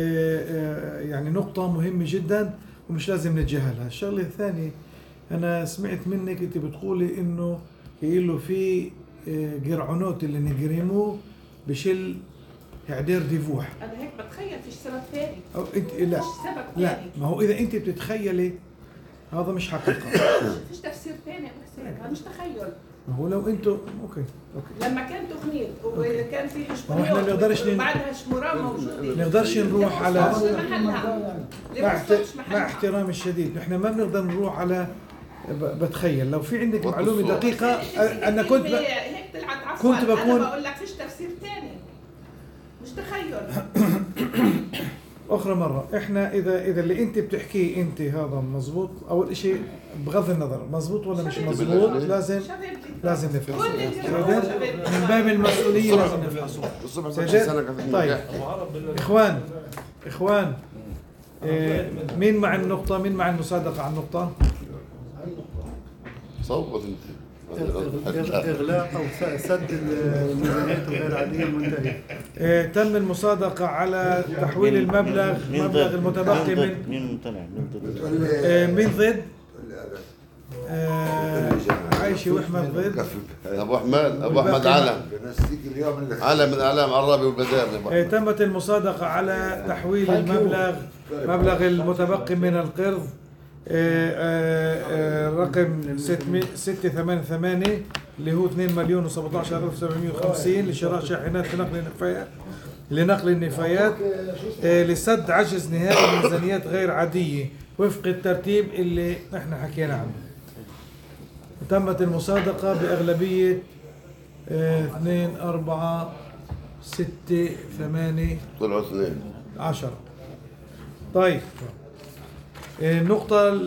آه، يعني نقطة مهمة جدا ومش لازم نتجاهلها. الشغلة الثانية انا سمعت منك انت بتقولي انه له في آه، جرعونات اللي نجرموه بشل اعدار ديفوح. انا هيك بتخيل فيش سبب ثاني. او انت لا فيش سبب لا ثاني. ما هو اذا انت بتتخيلي هذا مش حقيقة. فيش تفسير ثاني يا حسين، هذا مش تخيل. ما هو لو انتم اوكي اوكي لما كان تخنيط وكان في ما هو إحنا حشبونيات نقدرش ن- وبعدها شموران موجوده، نقدرش نروح على ليه ما وصلش محلها؟ ليه مع ما احت- وصلش مع محلها؟ احترامي الشديد نحن ما بنقدر نروح على ب- بتخيل لو في عندك معلومة دقيقة انا كنت ب... هيك طلعت عفوا. كنت بكون- انا بقول لك فيش تفسير ثاني، مش تخيل. اخرى مرة احنا اذا اذا اللي انت بتحكيه انت هذا مزبوط، اول شيء بغض النظر مزبوط ولا مش مزبوط لازم لازم نفحصه. سيدات، من باب المسؤولية لازم نفحصه. سيدات، طيب اخوان اخوان إيه، مين مع النقطة؟ مين مع المصادقة على النقطة؟ صوت انت. اغلاق او سد الميزانيات الغير عاديه المنتهيه. آه، تم المصادقه على تحويل المبلغ مبلغ المتبقي من مين ممتنع؟ آه، مين ضد؟ آه، عايشي واحمد ضد. ابو احمد ابو احمد علم علم من اعلام عرابي والبدارني. آه، تمت المصادقه على تحويل المبلغ مبلغ المتبقي من القرض آه، آه، آه، رقم ستة ثمانية ثمانية اللي هو اثنين مليون وسبعة عشر ألف وسبعمئة وخمسين لشراء شاحنات لنقل النفايات لنقل النفايات آه، لسد عجز نهائي ميزانيات غير عادية وفق الترتيب اللي احنا حكينا عنه. تمت المصادقة بأغلبية آه، اثنين أربعة ستة ثمانية طلعوا اثنين عشرة. طيب النقطة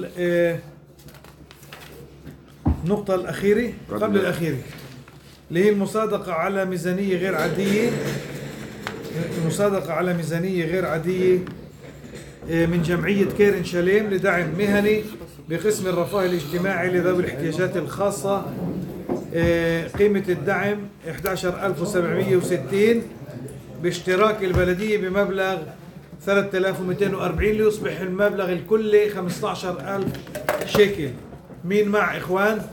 النقطة الأخيرة قبل الأخيرة اللي هي المصادقة على ميزانية غير عادية المصادقة على ميزانية غير عادية من جمعية كيرن شاليم لدعم مهني بقسم الرفاه الاجتماعي لذوي الاحتياجات الخاصة. قيمة الدعم أحد عشر ألف وسبعمئة وستين باشتراك البلدية بمبلغ ثلاثة آلاف ومئتين وأربعين ليصبح المبلغ الكلي خمسة عشر ألف شيكل. مين مع إخوان؟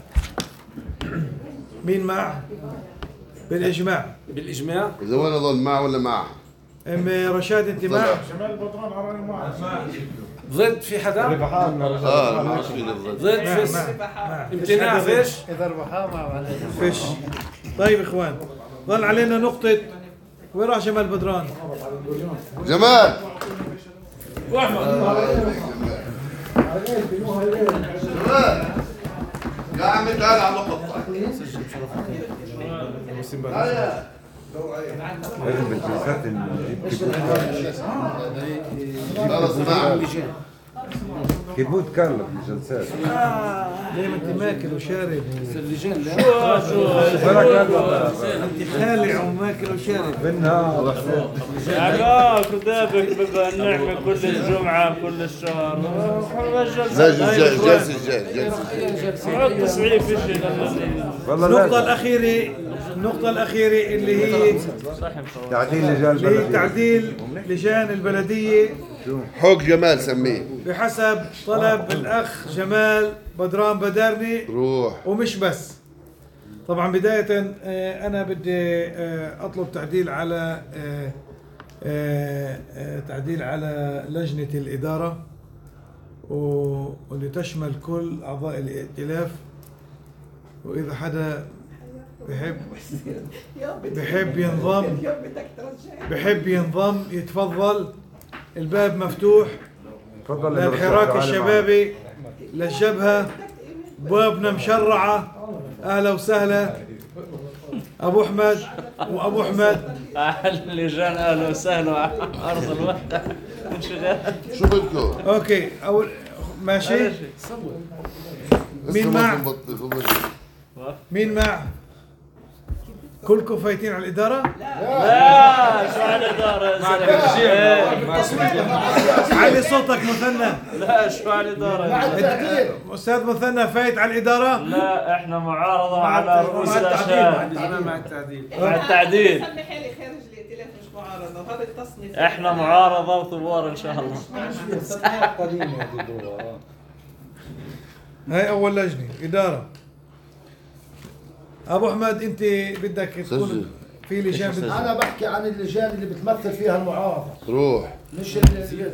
مين مع؟ بالإجماع. بالإجماع؟ إذا وين أظن مع ولا مع؟ أم رشاد أنت مع؟ شمال بدران عراني مع. ضد في حدا؟ ربحان اه ما في ضد. ضد فيش امتناع فيش؟ اذا ربحان مع فيش. طيب إخوان ظل علينا نقطة وين راح جمال بدران؟ جمال واحمد يا عم تعال على النقطة. لازم بالجلسات كيف تكلم بالجلسات ليه ما انت ماكل وشارب اللجان لا شو شو انت خالع وماكل وشارب بالنهار لا كذابك بقى النعمة كل الجمعة كل الشهر جلسة جلسة جلسة حط تسعير في شيء. النقطة الأخيرة النقطة الأخيرة اللي هي تعديل لجان اللي هي تعديل لجان البلدية حوق جمال سميه بحسب طلب الأخ جمال بدران بدارني. روح ومش بس. طبعا بداية أنا بدي أطلب تعديل على تعديل على لجنة الإدارة واللي تشمل كل أعضاء الائتلاف. وإذا حدا بحب بحب ينضم بحب ينضم يتفضل. الباب مفتوح للحراك الشبابي للجبهة. بابنا مشرعة. أهلا وسهلا أبو أحمد وأبو أحمد اللجان أهلا وسهلا أرض الوحدة انشغال. شو بدكم؟ أوكي أول ماشي. مين مع؟ مين مع؟ كلكم فايتين على الإدارة؟ لا شو على الإدارة؟ علي صوتك مثنى. لا شو على الإدارة؟ أستاذ مثنى فايت على الإدارة؟ لا إحنا معارضة على رؤوس الأشهاد. أنا مع التعديل. مع التعديل. خلي حالي خارج الائتلاف مش معارضة وهذا التصنيف. إحنا معارضة وثوار إن شاء الله. هاي أول لجنة إدارة. أبو أحمد أنت بدك تكون في لجان. أنا بحكي عن اللجان اللي بتمثل فيها المعارضة. روح. مش اللجان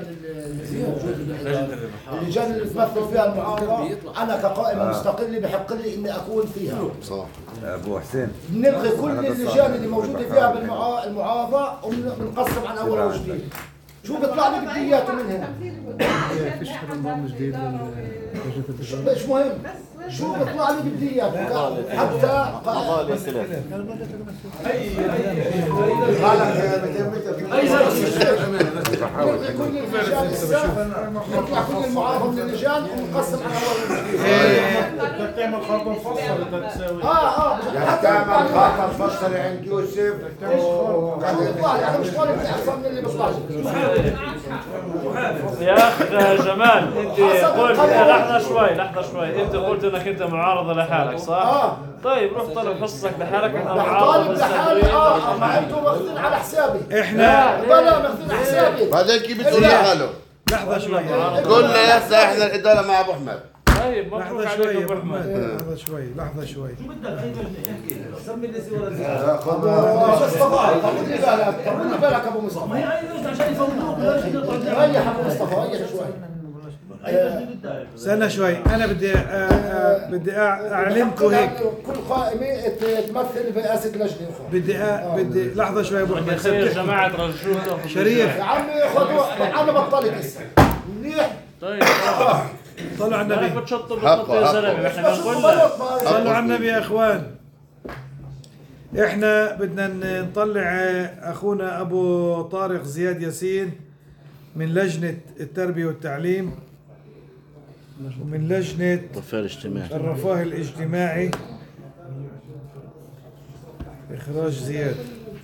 اللجان اللي بتمثل فيها المعارضة. أنا كقائمة مستقلة بحق لي إني أكون فيها. صح. ابو حسين بنلغي كل اللجان اللي موجودة فيها بالمعارضة وبنقسم عن أول وجديد. شو بيطلع لي بدياته من هنا؟ فيش نظام جديد مش مهم. شو بيطلع لي بدياته حتى كل اللجان نطلع كل المعارضة من اللجان ونقسم على أول وجديد. تعمل خارطة مفصلة تساوي اه اه بدك تعمل خارطة مفصلة عند يوسف يطلع لي انا مش طالب احسن من اللي بيطلع يا اخ جمال انت قلت لحظه شوي لحظه شوي انت قلت انك انت معارضه لحالك صح؟ اه طيب روح طالب حصصك لحالك احنا طالب معارضه لحالي اه ما انتم ماخذين على حسابي احنا لا لا ماخذين على حسابي بعدين كيف بتقول لحاله؟ لحظة شوي قلنا يا هسه احنا الاداره مع ابو احمد. طيب لحظة شوي يا ابو احمد لحظة شوي لحظة شوي شو بدك خي احكي سمي اللي سوى طول لي بالك طول لي بالك ابو مصطفى ما هي عايزة عشان يفوتوك ريح ابو مصطفى ريح شوي استنى شوي انا بدي آه آه بدي أع- اعلمكم هيك كل قائمه تمثل برئاسه لجنه اخرى بدي آه بدي لحظة شوي يا ابو احمد يا جماعه رجوك شريف يا عمي خذوا انا بطلت هسه منيح طيب صلوا على النبي بتشطب بتنط يا زلمه احنا بنقول لك صلوا على النبي يا اخوان احنا بدنا نطلع اخونا ابو طارق زياد ياسين من لجنة التربية والتعليم ومن لجنة الرفاه الاجتماعي الرفاه الاجتماعي إخراج زياد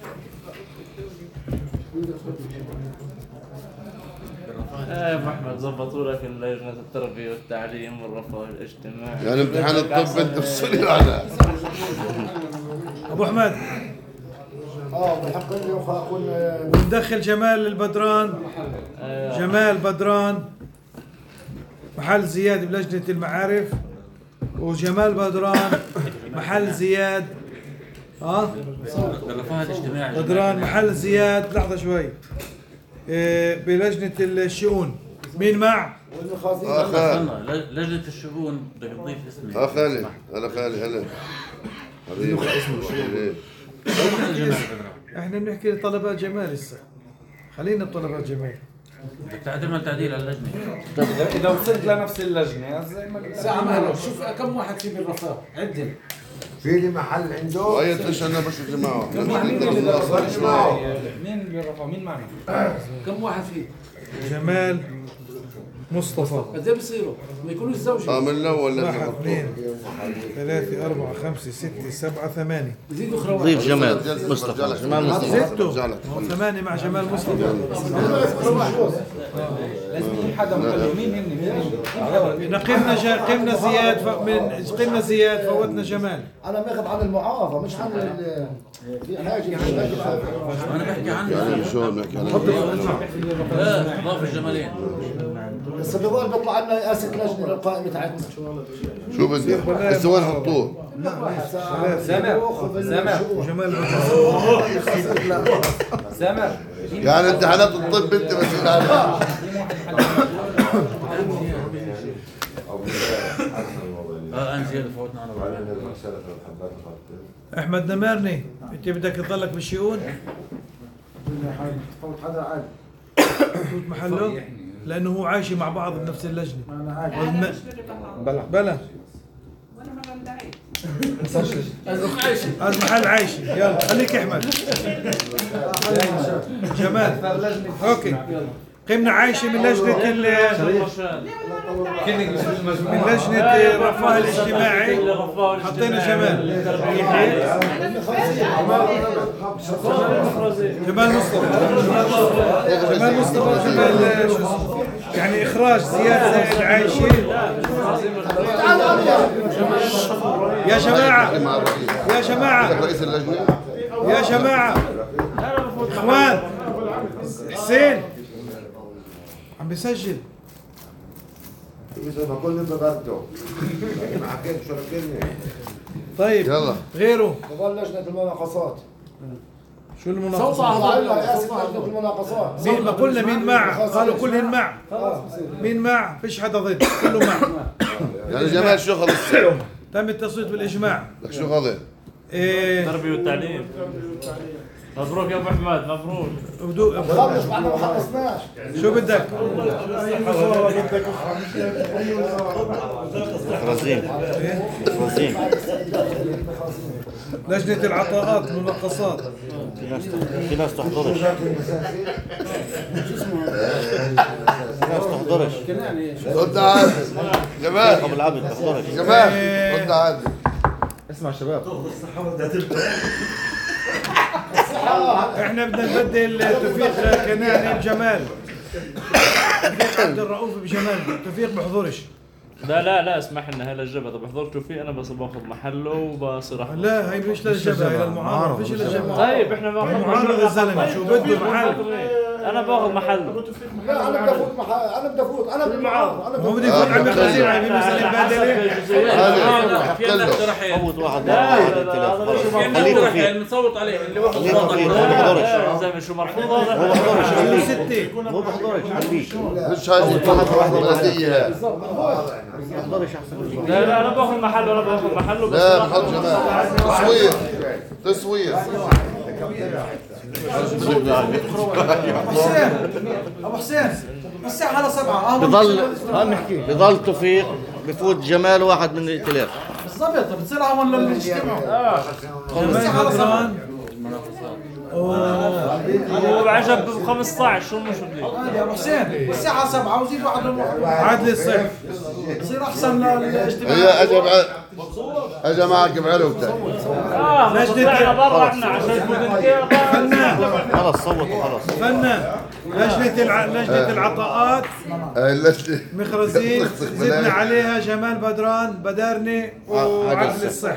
ايه ابو احمد زبطوا لك لجنه التربيه والتعليم والرفاه الاجتماعي يعني امتحان الطب انت بتصلي على أبو أحمد اه بحق لي اكون وندخل جمال البدران جمال بدران محل زياد بلجنة المعارف وجمال بدران محل زياد ها الرفاه الاجتماعي بدران محل زياد لحظة شوي إيه بلجنة الشؤون مين مع؟ استنى لجنة الشؤون بدك تضيف اسمي اه خالي هلا خالي هلا حبيبي اسمه احنا بنحكي طلبات جمال هسه خلينا بطلبات جمال بدك تعمل تعديل على اللجنة اذا وصلت لنفس اللجنه زي ما ساعة مهلا شوف كم واحد في بالرفاه عدل في لي محل عنده وهي ليش انا بس جماعه مين اللي رفع مين معنا؟ كم واحد فيه؟ جمال مصطفى قد ايه بصيروا؟ ما يكونوش زوجة اه من الاول واحد لازم اثنين ثلاثة أربعة خمسة ستة سبعة ثمانية يزيدوا اخرى واحد ضيف جمال مصطفى جمال مصطفى زدته ثمانية مع جمال مصطفى لازم يكون حدا مقلل مين هن مين نقمنا جا قمنا زياد ف... من قمنا زياد فوتنا جمال انا ماخذ عن المعارضه مش عن ال- في حاجه انا بحكي عنه يعني شو بنحكي على لا اضاف الجمالين بس بضل بيطلع لنا رئاسه لجنه للقائمه تاعتنا شو بدك هسه وين حطوه؟ سامر سامر جمال سامر يعني امتحانات الطب انت مسؤول عنها اه انا زياده فوتنا انا أحمد نمارني أنت بدك تضلك بالشؤون فوت حدا عادي تفوت محله لأنه هو عايش مع بعض بنفس اللجنة انا عادي والم... بلا بلا وانا ما بندعي هذا محل عايشي يلا خليك أحمد جمال اوكي قمنا عايشة من لجنة ال من لجنة الرفاه الاجتماعي حطينا جمال جمال مصطفى جمال مصطفى جمال شو اسمه يعني إخراج زياد زائد عايشة يا جماعة يا جماعة رئيس اللجنه يا جماعة اخوان حسين عم بيسجل اذا ما كل بغرته معك شو ركزني طيب يلا غيره بضل لجنه المناقصات شو المناقصات؟ طلع لنا رئاسه لجنه المناقصات مين ما قلنا مين مع؟ قالوا كلهن مع مين مع؟ فيش حدا ضد كله مع يعني جمال شو خلص تم التصويت بالإجماع لك شو خلص إيه التربيه والتعليم مبروك يا ابو احمد مبروك بدو خلص بعد ما خلصناش شو بدك؟ رزيم رزيم لجنة العطاءات مناقصات في ناس في ناس تحضرش في ناس تحضرش قلت عاد جمال ابو العبد تحضرش جمال قلت عادي عادي. اسمع شباب، احنا بدنا نبدل توفيق كناني بجمال. توفيق عبد الرؤوف بجمال، توفيق بحضرش. لا لا لا اسمح لنا، هلا الجبهه اذا بحضرتوا فيه انا بس باخذ محله وبصير احضر. لا هي مش للجبهه، هي للمعارضه، مش للجبهه. طيب احنا باخذ معارضه الزلمه شو بده محل. انا باخذ محله. لا انا بدي افوت محل، انا بدي افوت، انا بالمعارضه، انا هو بده يفوت على المخازن على مسألة بادلة. هذا في عندنا اقتراحين. فوت واحد لا في عندنا اقتراحين نصوت عليه اللي واخذ صوت يا زلمه شو مرفوض هذا؟ هو بحضرش خليه ستة. مو بحضرش خليه. مش هاي البلدية. بحضرش احسن. لا لا انا باخذ محله، انا باخذ محله بس لا بحط جمال. تصوير تصوير. حسين ابو حسين الساعه على سبعة بضل بضل توفيق بفوت جمال واحد من الائتلاف بالضبط. بتصير عمل للاجتماع. اه الساعه على سبعة. هو عجب ب خمسطعش شو مش بدي يا ابو حسين الساعه سبعة وزيد واحد عدل الصيف يصير احسن للاجتماع. هي اجى اجى معك بعلوتك. اه لجنة برا احنا عشان فنان خلص صوتوا خلص. فنان لجنة الع... لجنة العطاءات مخرزين زدنا عليها جمال بدران بدرني وعدل الصح.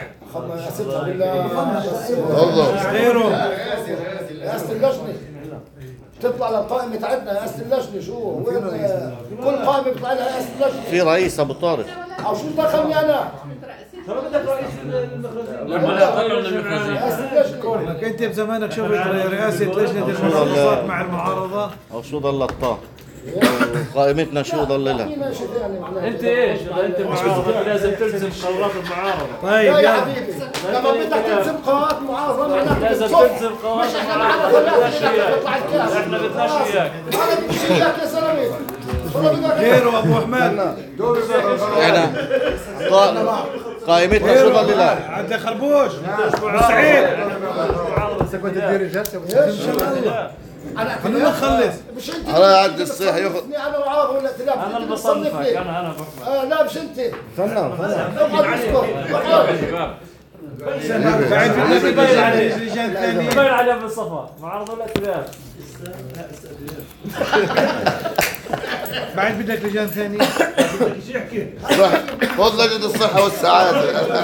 والله غيره رئاسة اللجنة تطلع للقائمة تاعتنا، رئاسة اللجنة شو وين كل قائمة بيطلع لها رئاسة اللجنة. في رئيس ابو طارق. او شو دخلني انا؟ شو بدك رئيس المخرجين؟ لما لا طلعوا المخرجين. رئاسة اللجنة. لك انت بزمانك شفت رئاسة لجنة المناقصات مع المعارضة او شو ضل الطاق قائمتنا شو ضل لها؟ انت ايش؟ اذا انت معارضة لازم تلزم قرارات المعارضة. طيب يا حبيبي لما بدك تلزم قرارات معارضة معناته لازم تلزم قرارات المعارضة. احنا بدناش اياك. انا بديش اياك يا زلمة. غيره ابو احمد احنا قائمتنا شو ضل لها؟ عبد خربوش سعيد هسه كنت تدير الجلسه ان شاء الله. انا خلونا نخلص. مش انت على عد الصيح ياخذ. انا معارضة ولا ائتلاف؟ انا اللي بصنفك انا انا بحمد. آه لا مش انت. فنان فنان اقعد اسكت. بعد في باين عليه اللجان الثانية باين عليه بالصفا معارضة ولا ائتلاف. بعد بدك لجان ثانية صح خذ لجنة الصحة والسعادة.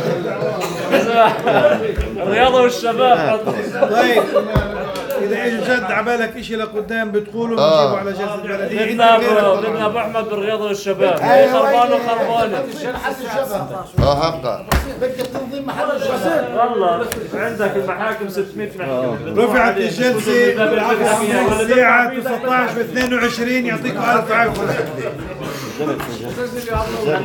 الرياضة والشباب. طيب إذا إجوا جد عبالك إشي لقدام بتقولوا آه. بنجيبوا على جلسة البلدية. بدنا بدنا ابو احمد بالرياضة والشباب. خربانة وخربانة. اه حقا. بدك تنظيم محل الشباب. والله عندك المحاكم ستمية محكمة. رفعت الجلسة الساعة تسعة عشر واثنين وعشرين. يعطيكم ألف عافية.